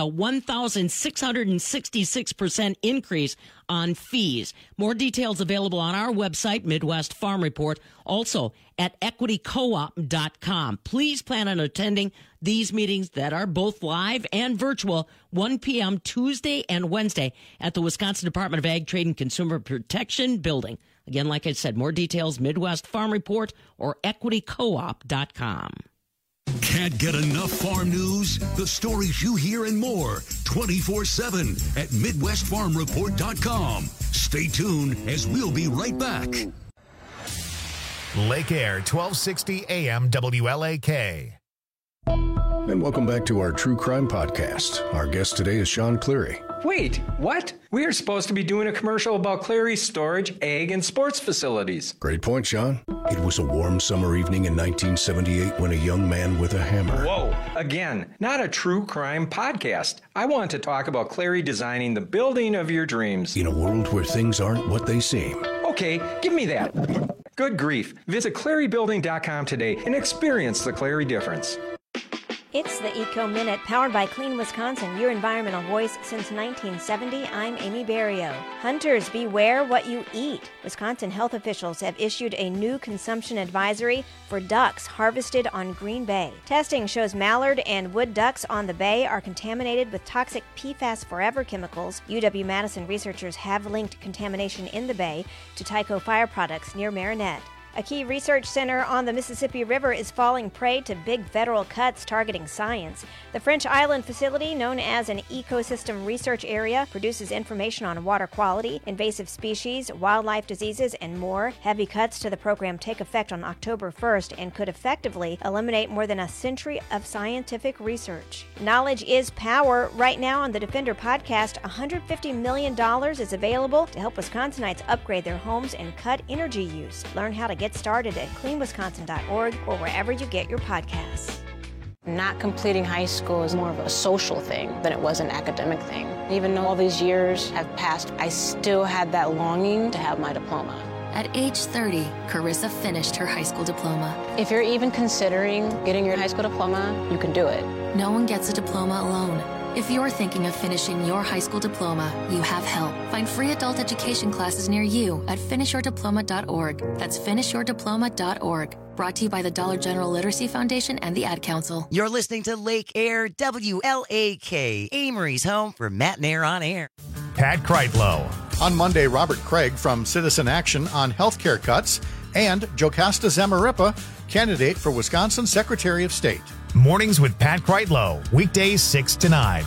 1,666% increase on fees. More details available on our website, Midwest Farm Report, also at equitycoop.com. Please plan on attending these meetings that are both live and virtual, 1 p.m. Tuesday and Wednesday at the Wisconsin Department of Ag, Trade, and Consumer Protection building. Again, like I said, more details, Midwest Farm Report or equitycoop.com. Can't get enough farm news? The stories you hear and more 24/7 at MidwestFarmReport.com. Stay tuned as we'll be right back. Lake Air, 1260 AM WLAK. And welcome back to our True Crime Podcast. Our guest today is Sean Cleary. Wait, what? We are supposed to be doing a commercial about Cleary's storage, ag, and sports facilities. Great point, Sean. It was a warm summer evening in 1978 when a young man with a hammer... Whoa, again, not a true crime podcast. I want to talk about Cleary designing the building of your dreams. In a world where things aren't what they seem. Okay, give me that. Good grief. Visit ClearyBuilding.com today and experience the Cleary difference. It's the Eco Minute, powered by Clean Wisconsin, your environmental voice since 1970. I'm Amy Barrio. Hunters, beware what you eat. Wisconsin health officials have issued a new consumption advisory for ducks harvested on Green Bay. Testing shows mallard and wood ducks on the bay are contaminated with toxic PFAS Forever chemicals. UW-Madison researchers have linked contamination in the bay to Tyco Fire products near Marinette. A key research center on the Mississippi River is falling prey to big federal cuts targeting science. The French Island facility, known as an ecosystem research area, produces information on water quality, invasive species, wildlife diseases, and more. Heavy cuts to the program take effect on October 1st and could effectively eliminate more than a century of scientific research. Knowledge is power. Right now on the Defender podcast, $150 million is available to help Wisconsinites upgrade their homes and cut energy use. Learn how to get started at cleanwisconsin.org or wherever you get your podcasts. Not completing high school is more of a social thing than it was an academic thing. Even though all these years have passed, I still had that longing to have my diploma. At age 30, Carissa finished her high school diploma. If you're even considering getting your high school diploma, you can do it. No one gets a diploma alone. If you're thinking of finishing your high school diploma, you have help. Find free adult education classes near you at finishyourdiploma.org. That's finishyourdiploma.org. Brought to you by the Dollar General Literacy Foundation and the Ad Council. You're listening to Lake Air WLAK, Amory's home for Matt and Air on Air. Pat Kreitlow. On Monday, Robert Craig from Citizen Action on healthcare cuts, and Jocasta Zamarripa, candidate for Wisconsin Secretary of State. Mornings with Pat Kreitlow, weekdays 6 to 9.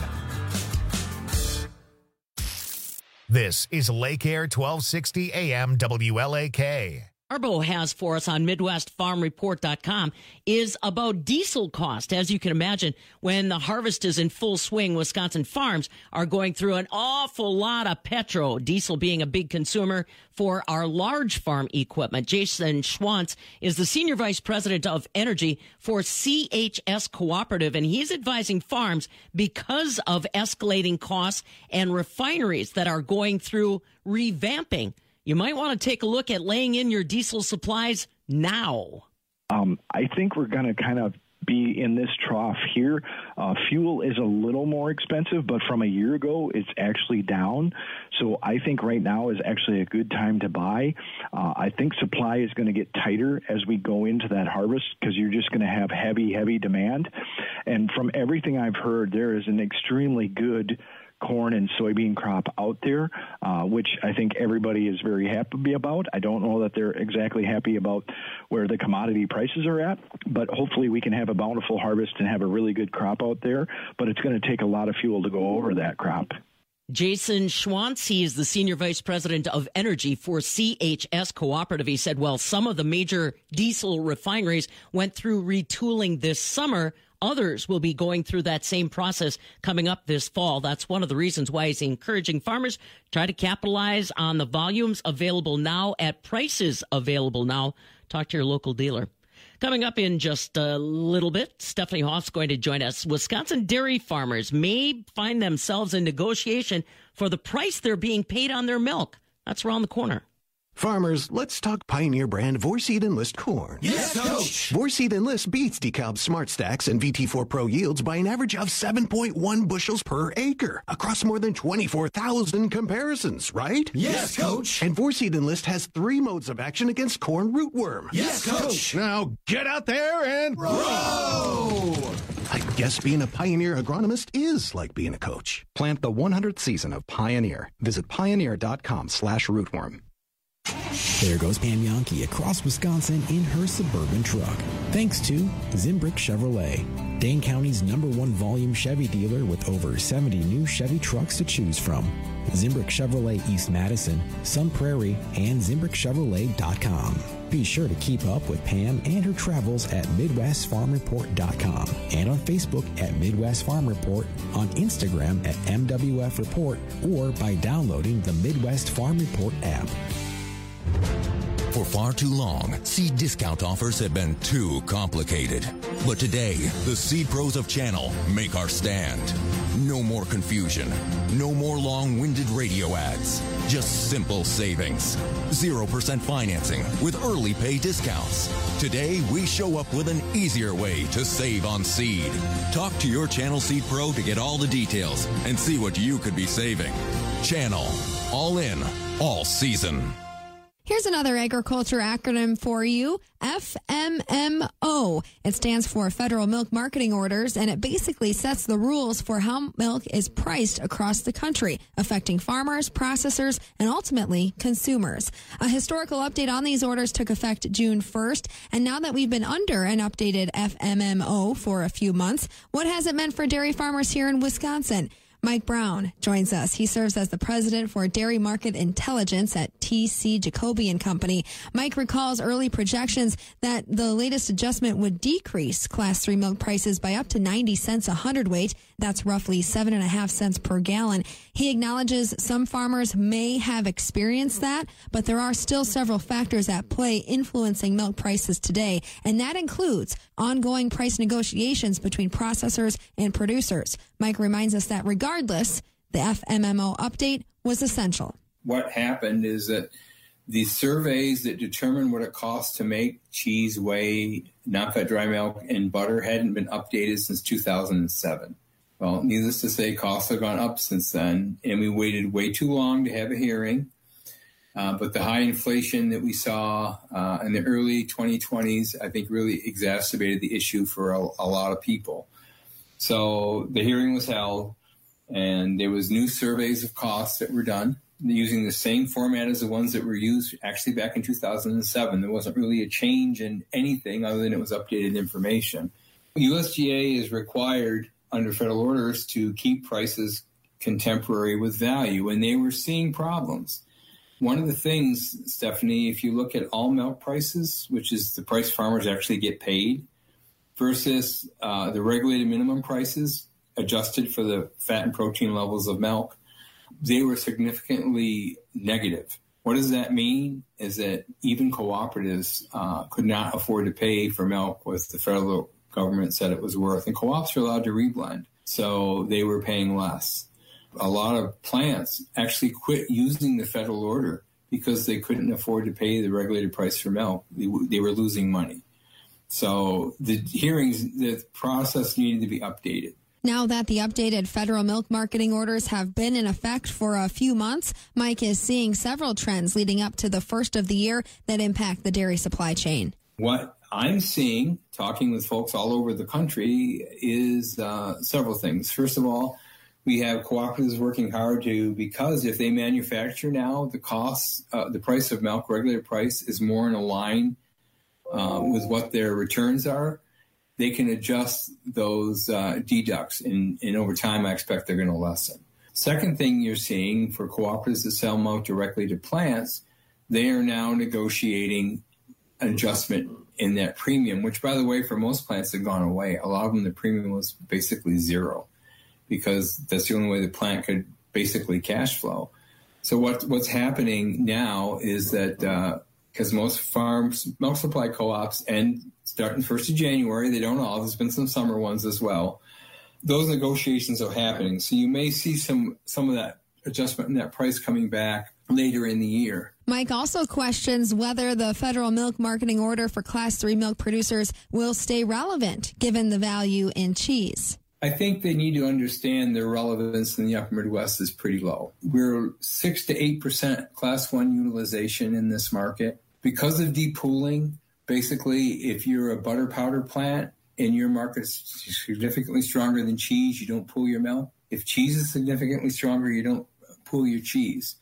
This is Lake Air 1260 AM WLAK. Arbo has for us on MidwestFarmReport.com is about diesel cost. As you can imagine, when the harvest is in full swing, Wisconsin farms are going through an awful lot of petrol, diesel being a big consumer for our large farm equipment. Jason Schwantz is the Senior Vice President of Energy for CHS Cooperative, and he's advising farms because of escalating costs and refineries that are going through revamping. You might want to take a look at laying in your diesel supplies now. I think we're going to kind of be in this trough here. Fuel is a little more expensive, but from a year ago, it's actually down. So I think right now is actually a good time to buy. I think supply is going to get tighter as we go into that harvest because you're just going to have heavy demand. And from everything I've heard, there is an extremely good corn and soybean crop out there, which I think everybody is very happy about. I don't know that they're exactly happy about where the commodity prices are at, but hopefully we can have a bountiful harvest and have a really good crop out there, but it's going to take a lot of fuel to go over that crop. Jason Schwantz, he is the Senior Vice President of Energy for CHS Cooperative. He said, well, some of the major diesel refineries went through retooling this summer. Others will be going through that same process coming up this fall. That's one of the reasons why he's encouraging farmers to try to capitalize on the volumes available now at prices available now. Talk to your local dealer. Coming up in just a little bit, Stephanie Hoff's going to join us. Wisconsin dairy farmers may find themselves in negotiation for the price they're being paid on their milk. That's around the corner. Farmers, let's talk Pioneer brand Vorseed Enlist corn. Yes, Coach! Vorseed Enlist beats DeKalb Smart Stacks and VT4 Pro yields by an average of 7.1 bushels per acre across more than 24,000 comparisons, right? Yes, Coach! And Vorseed Enlist has 3 modes of action against corn rootworm. Yes, Coach! Now get out there and row! I guess being a Pioneer agronomist is like being a coach. Plant the 100th season of Pioneer. Visit pioneer.com/rootworm. There goes Pam Yankee across Wisconsin in her Suburban truck. Thanks to Zimbrick Chevrolet, Dane County's #1 volume Chevy dealer with over 70 new Chevy trucks to choose from. Zimbrick Chevrolet East Madison, Sun Prairie, and ZimbrickChevrolet.com. Be sure to keep up with Pam and her travels at MidwestFarmReport.com and on Facebook at Midwest Farm Report, on Instagram at MWF Report, or by downloading the Midwest Farm Report app. For far too long, seed discount offers have been too complicated. But today, the Seed Pros of Channel make our stand. No more confusion. No more long-winded radio ads. Just simple savings. 0% financing with early pay discounts. Today, we show up with an easier way to save on seed. Talk to your Channel Seed Pro to get all the details and see what you could be saving. Channel. All in. All season. Here's another agriculture acronym for you, FMMO. It stands for Federal Milk Marketing Orders, and it basically sets the rules for how milk is priced across the country, affecting farmers, processors, and ultimately consumers. A historical update on these orders took effect June 1st, and now that we've been under an updated FMMO for a few months, what has it meant for dairy farmers here in Wisconsin? Mike Brown joins us. He serves as the president for Dairy Market Intelligence at TC Jacoby & Company. Mike recalls early projections that the latest adjustment would decrease Class 3 milk prices by up to 90 cents a hundredweight. That's roughly 7.5 cents per gallon. He acknowledges some farmers may have experienced that, but there are still several factors at play influencing milk prices today, and that includes ongoing price negotiations between processors and producers. Mike reminds us that regardless, the FMMO update was essential. What happened is that the surveys that determine what it costs to make cheese, whey, non-fat dry milk, and butter hadn't been updated since 2007. Well, needless to say, costs have gone up since then, and we waited way too long to have a hearing. But the high inflation that we saw in the early 2020s, I think, really exacerbated the issue for a lot of people. So the hearing was held, and there was new surveys of costs that were done using the same format as the ones that were used actually back in 2007. There wasn't really a change in anything other than it was updated information. USDA is required under federal orders to keep prices contemporary with value, and they were seeing problems. One of the things, Stephanie, if you look at all milk prices, which is the price farmers actually get paid, versus the regulated minimum prices adjusted for the fat and protein levels of milk, they were significantly negative. What does that mean? Is that even cooperatives could not afford to pay for milk what the federal government said it was worth. And co-ops are allowed to reblend, so they were paying less. A lot of plants actually quit using the federal order because they couldn't afford to pay the regulated price for milk. They were losing money. So the hearings, the process needed to be updated. Now that the updated federal milk marketing orders have been in effect for a few months, Mike is seeing several trends leading up to the first of the year that impact the dairy supply chain. What I'm seeing, talking with folks all over the country, is several things. First of all, we have cooperatives working hard because if they manufacture now, the costs, the price of milk, regular price, is more in line with what their returns are. They can adjust those deducts, and over time, I expect they're going to lessen. Second thing you're seeing for cooperatives that sell milk directly to plants, they are now negotiating an adjustment in that premium, which, by the way, for most plants had gone away. A lot of them, the premium was basically zero because that's the only way the plant could basically cash flow. So what's happening now is that because most farms, milk supply co-ops, and starting 1st of January, they don't all, there's been some summer ones as well, those negotiations are happening. So you may see some of that adjustment in that price coming back later in the year. Mike also questions whether the federal milk marketing order for Class 3 milk producers will stay relevant given the value in cheese. I think they need to understand their relevance in the upper Midwest is pretty low. We're 6 to 8% Class 1 utilization in this market. Because of depooling, basically, if you're a butter powder plant and your market's significantly stronger than cheese, you don't pool your milk. If cheese is significantly stronger, you don't pool your cheese.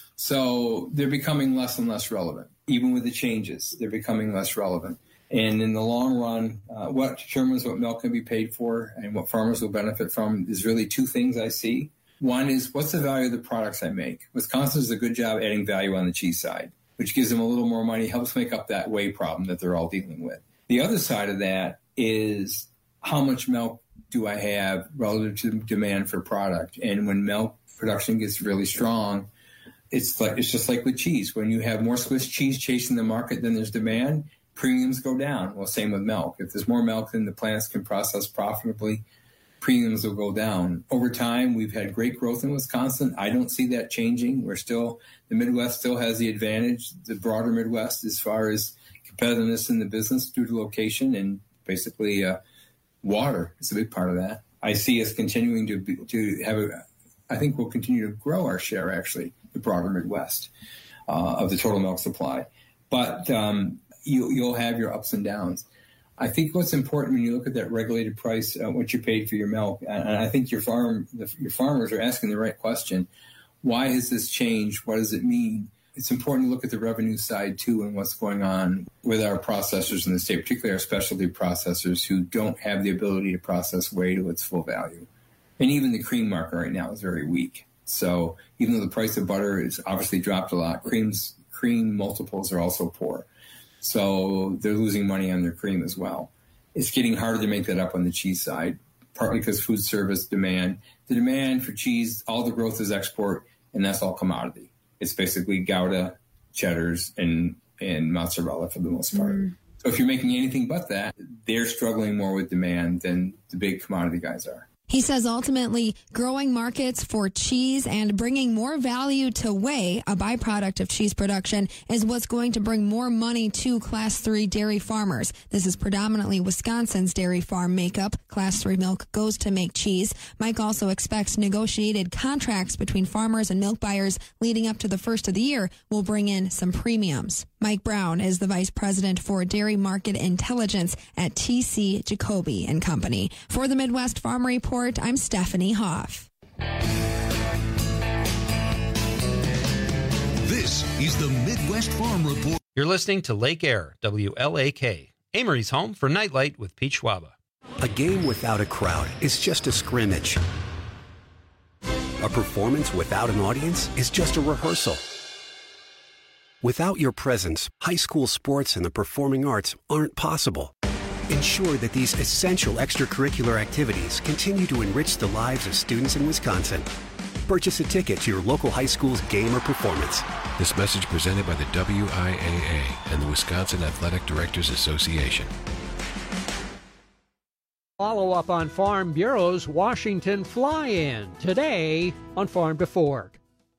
So they're becoming less and less relevant. Even with the changes, they're becoming less relevant. And in the long run, what determines what milk can be paid for and what farmers will benefit from is really two things I see. One is, what's the value of the products I make? Wisconsin does a good job adding value on the cheese side, which gives them a little more money, helps make up that whey problem that they're all dealing with. The other side of that is, how much milk do I have relative to demand for product? And when milk production gets really strong, it's just like with cheese. When you have more Swiss cheese chasing the market than there's demand, premiums go down. Well, same with milk. If there's more milk than the plants can process profitably, premiums will go down. Over time, we've had great growth in Wisconsin. I don't see that changing. The Midwest still has the advantage, the broader Midwest, as far as competitiveness in the business due to location and basically water is a big part of that. I see us continuing to have I think we'll continue to grow our share, actually, the broader Midwest. of the total milk supply. But you'll have your ups and downs. I think what's important when you look at that regulated price, what you paid for your milk, and I think your farmers are asking the right question. Why has this changed? What does it mean? It's important to look at the revenue side, too, and what's going on with our processors in the state, particularly our specialty processors who don't have the ability to process whey to its full value. And even the cream market right now is very weak. So even though the price of butter is obviously dropped a lot, cream multiples are also poor. So they're losing money on their cream as well. It's getting harder to make that up on the cheese side, partly because food service demand. The demand for cheese, all the growth is export, and that's all commodity. It's basically Gouda, cheddars, and mozzarella for the most part. So if you're making anything but that, they're struggling more with demand than the big commodity guys are. He says ultimately growing markets for cheese and bringing more value to whey, a byproduct of cheese production, is what's going to bring more money to Class 3 dairy farmers. This is predominantly Wisconsin's dairy farm makeup. Class 3 milk goes to make cheese. Mike also expects negotiated contracts between farmers and milk buyers leading up to the first of the year will bring in some premiums. Mike Brown is the Vice President for Dairy Market Intelligence at TC Jacoby & Company. For the Midwest Farm Report, I'm Stephanie Hoff. This is the Midwest Farm Report. You're listening to Lake Air, WLAK, Amory's home for Nightlight with Pete Schwaba. A game without a crowd is just a scrimmage. A performance without an audience is just a rehearsal. Without your presence, high school sports and the performing arts aren't possible. Ensure that these essential extracurricular activities continue to enrich the lives of students in Wisconsin. Purchase a ticket to your local high school's game or performance. This message presented by the WIAA and the Wisconsin Athletic Directors Association. Follow up on Farm Bureau's Washington Fly-In today on Farm to Fork.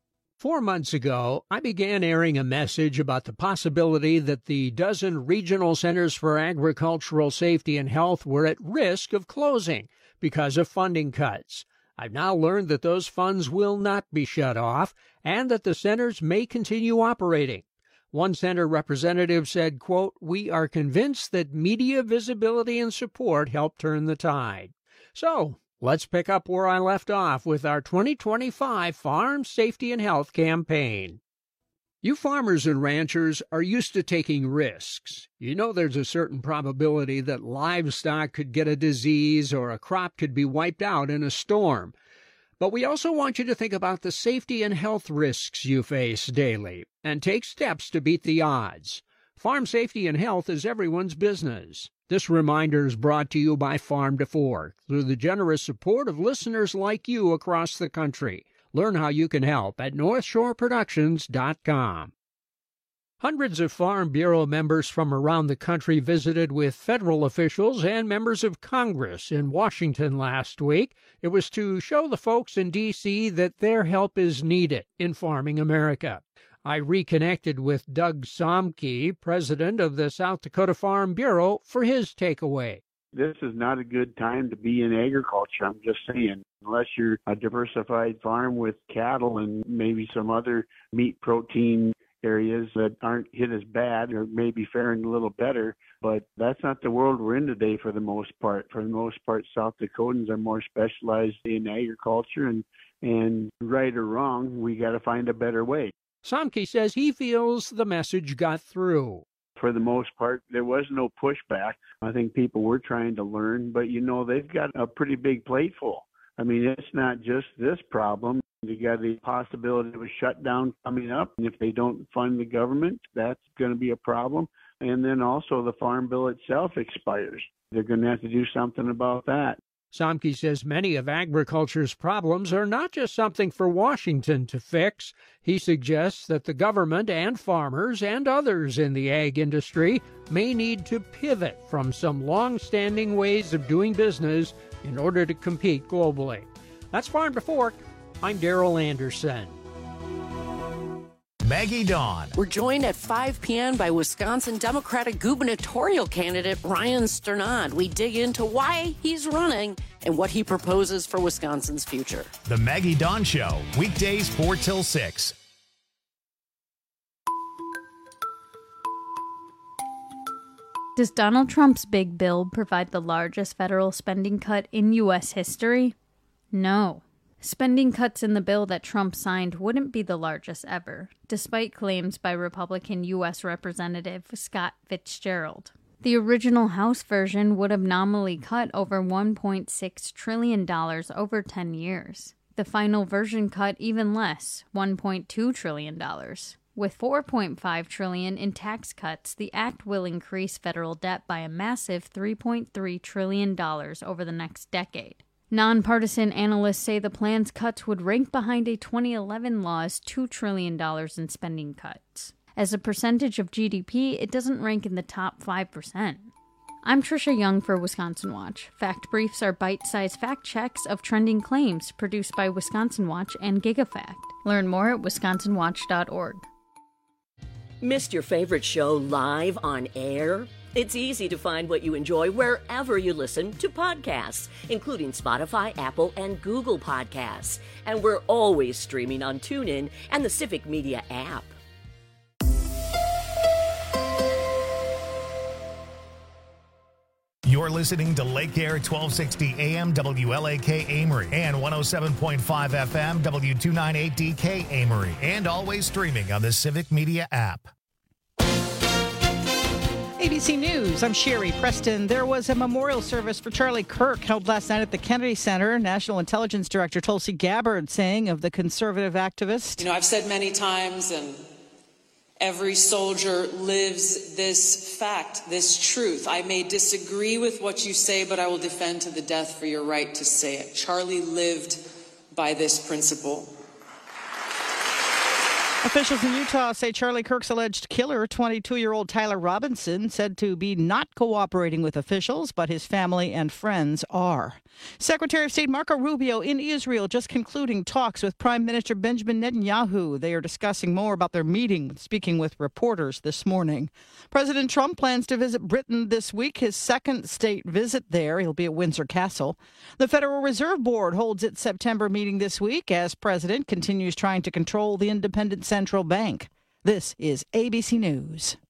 4 months ago, I began airing a message about the possibility that the dozen regional centers for agricultural safety and health were at risk of closing because of funding cuts. I've now learned that those funds will not be shut off and that the centers may continue operating. One center representative said, quote, "We are convinced that media visibility and support help turn the tide." So, let's pick up where I left off with our 2025 Farm Safety and Health campaign. You farmers and ranchers are used to taking risks. You know there's a certain probability that livestock could get a disease or a crop could be wiped out in a storm. But we also want you to think about the safety and health risks you face daily and take steps to beat the odds. Farm safety and health is everyone's business. This reminder is brought to you by Farm to Fork through the generous support of listeners like you across the country. Learn how you can help at NorthshoreProductions.com. Hundreds of Farm Bureau members from around the country visited with federal officials and members of Congress in Washington last week. It was to show the folks in D.C. that their help is needed in farming America. I reconnected with Doug Somke, president of the South Dakota Farm Bureau, for his takeaway. This is not a good time to be in agriculture, I'm just saying. Unless you're a diversified farm with cattle and maybe some other meat protein areas that aren't hit as bad or maybe faring a little better. But that's not the world we're in today for the most part. For the most part, South Dakotans are more specialized in agriculture, and right or wrong, we got to find a better way. Somke says he feels the message got through. For the most part, there was no pushback. I think people were trying to learn, but they've got a pretty big plate full. I mean, it's not just this problem. You got the possibility of a shutdown coming up. And if they don't fund the government, that's going to be a problem. And then also the Farm Bill itself expires. They're going to have to do something about that. Somke says many of agriculture's problems are not just something for Washington to fix. He suggests that the government and farmers and others in the ag industry may need to pivot from some long-standing ways of doing business in order to compete globally. That's Farm to Fork. I'm Darrell Anderson. Maggie Dawn. We're joined at 5 p.m. by Wisconsin Democratic gubernatorial candidate Ryan Sternad. We dig into why he's running and what he proposes for Wisconsin's future. The Maggie Dawn Show, weekdays 4 till 6. Does Donald Trump's big bill provide the largest federal spending cut in U.S. history? No. Spending cuts in the bill that Trump signed wouldn't be the largest ever, despite claims by Republican U.S. Representative Scott Fitzgerald. The original House version would have nominally cut over $1.6 trillion over 10 years. The final version cut even less, $1.2 trillion. With $4.5 trillion in tax cuts, the act will increase federal debt by a massive $3.3 trillion over the next decade. Nonpartisan analysts say the plan's cuts would rank behind a 2011 law's $2 trillion in spending cuts. As a percentage of GDP, it doesn't rank in the top 5%. I'm Trisha Young for Wisconsin Watch. Fact Briefs are bite-sized fact checks of trending claims produced by Wisconsin Watch and GigaFact. Learn more at wisconsinwatch.org. Missed your favorite show live on air? It's easy to find what you enjoy wherever you listen to podcasts, including Spotify, Apple, and Google Podcasts. And we're always streaming on TuneIn and the Civic Media app. You're listening to Lake Air 1260 AM WLAK Amory and 107.5 FM W298DK Amory, and always streaming on the Civic Media app. ABC News, I'm Sherry Preston. There was a memorial service for Charlie Kirk held last night at the Kennedy Center. National Intelligence Director Tulsi Gabbard saying of the conservative activist. You know, I've said many times, and every soldier lives this fact, this truth. I may disagree with what you say, but I will defend to the death for your right to say it. Charlie lived by this principle. Officials in Utah say Charlie Kirk's alleged killer, 22-year-old Tyler Robinson, said to be not cooperating with officials, but his family and friends are. Secretary of State Marco Rubio in Israel just concluding talks with Prime Minister Benjamin Netanyahu. They are discussing more about their meeting, speaking with reporters this morning. President Trump plans to visit Britain this week, his second state visit there. He'll be at Windsor Castle. The Federal Reserve Board holds its September meeting this week as president continues trying to control the independent central bank. This is ABC News.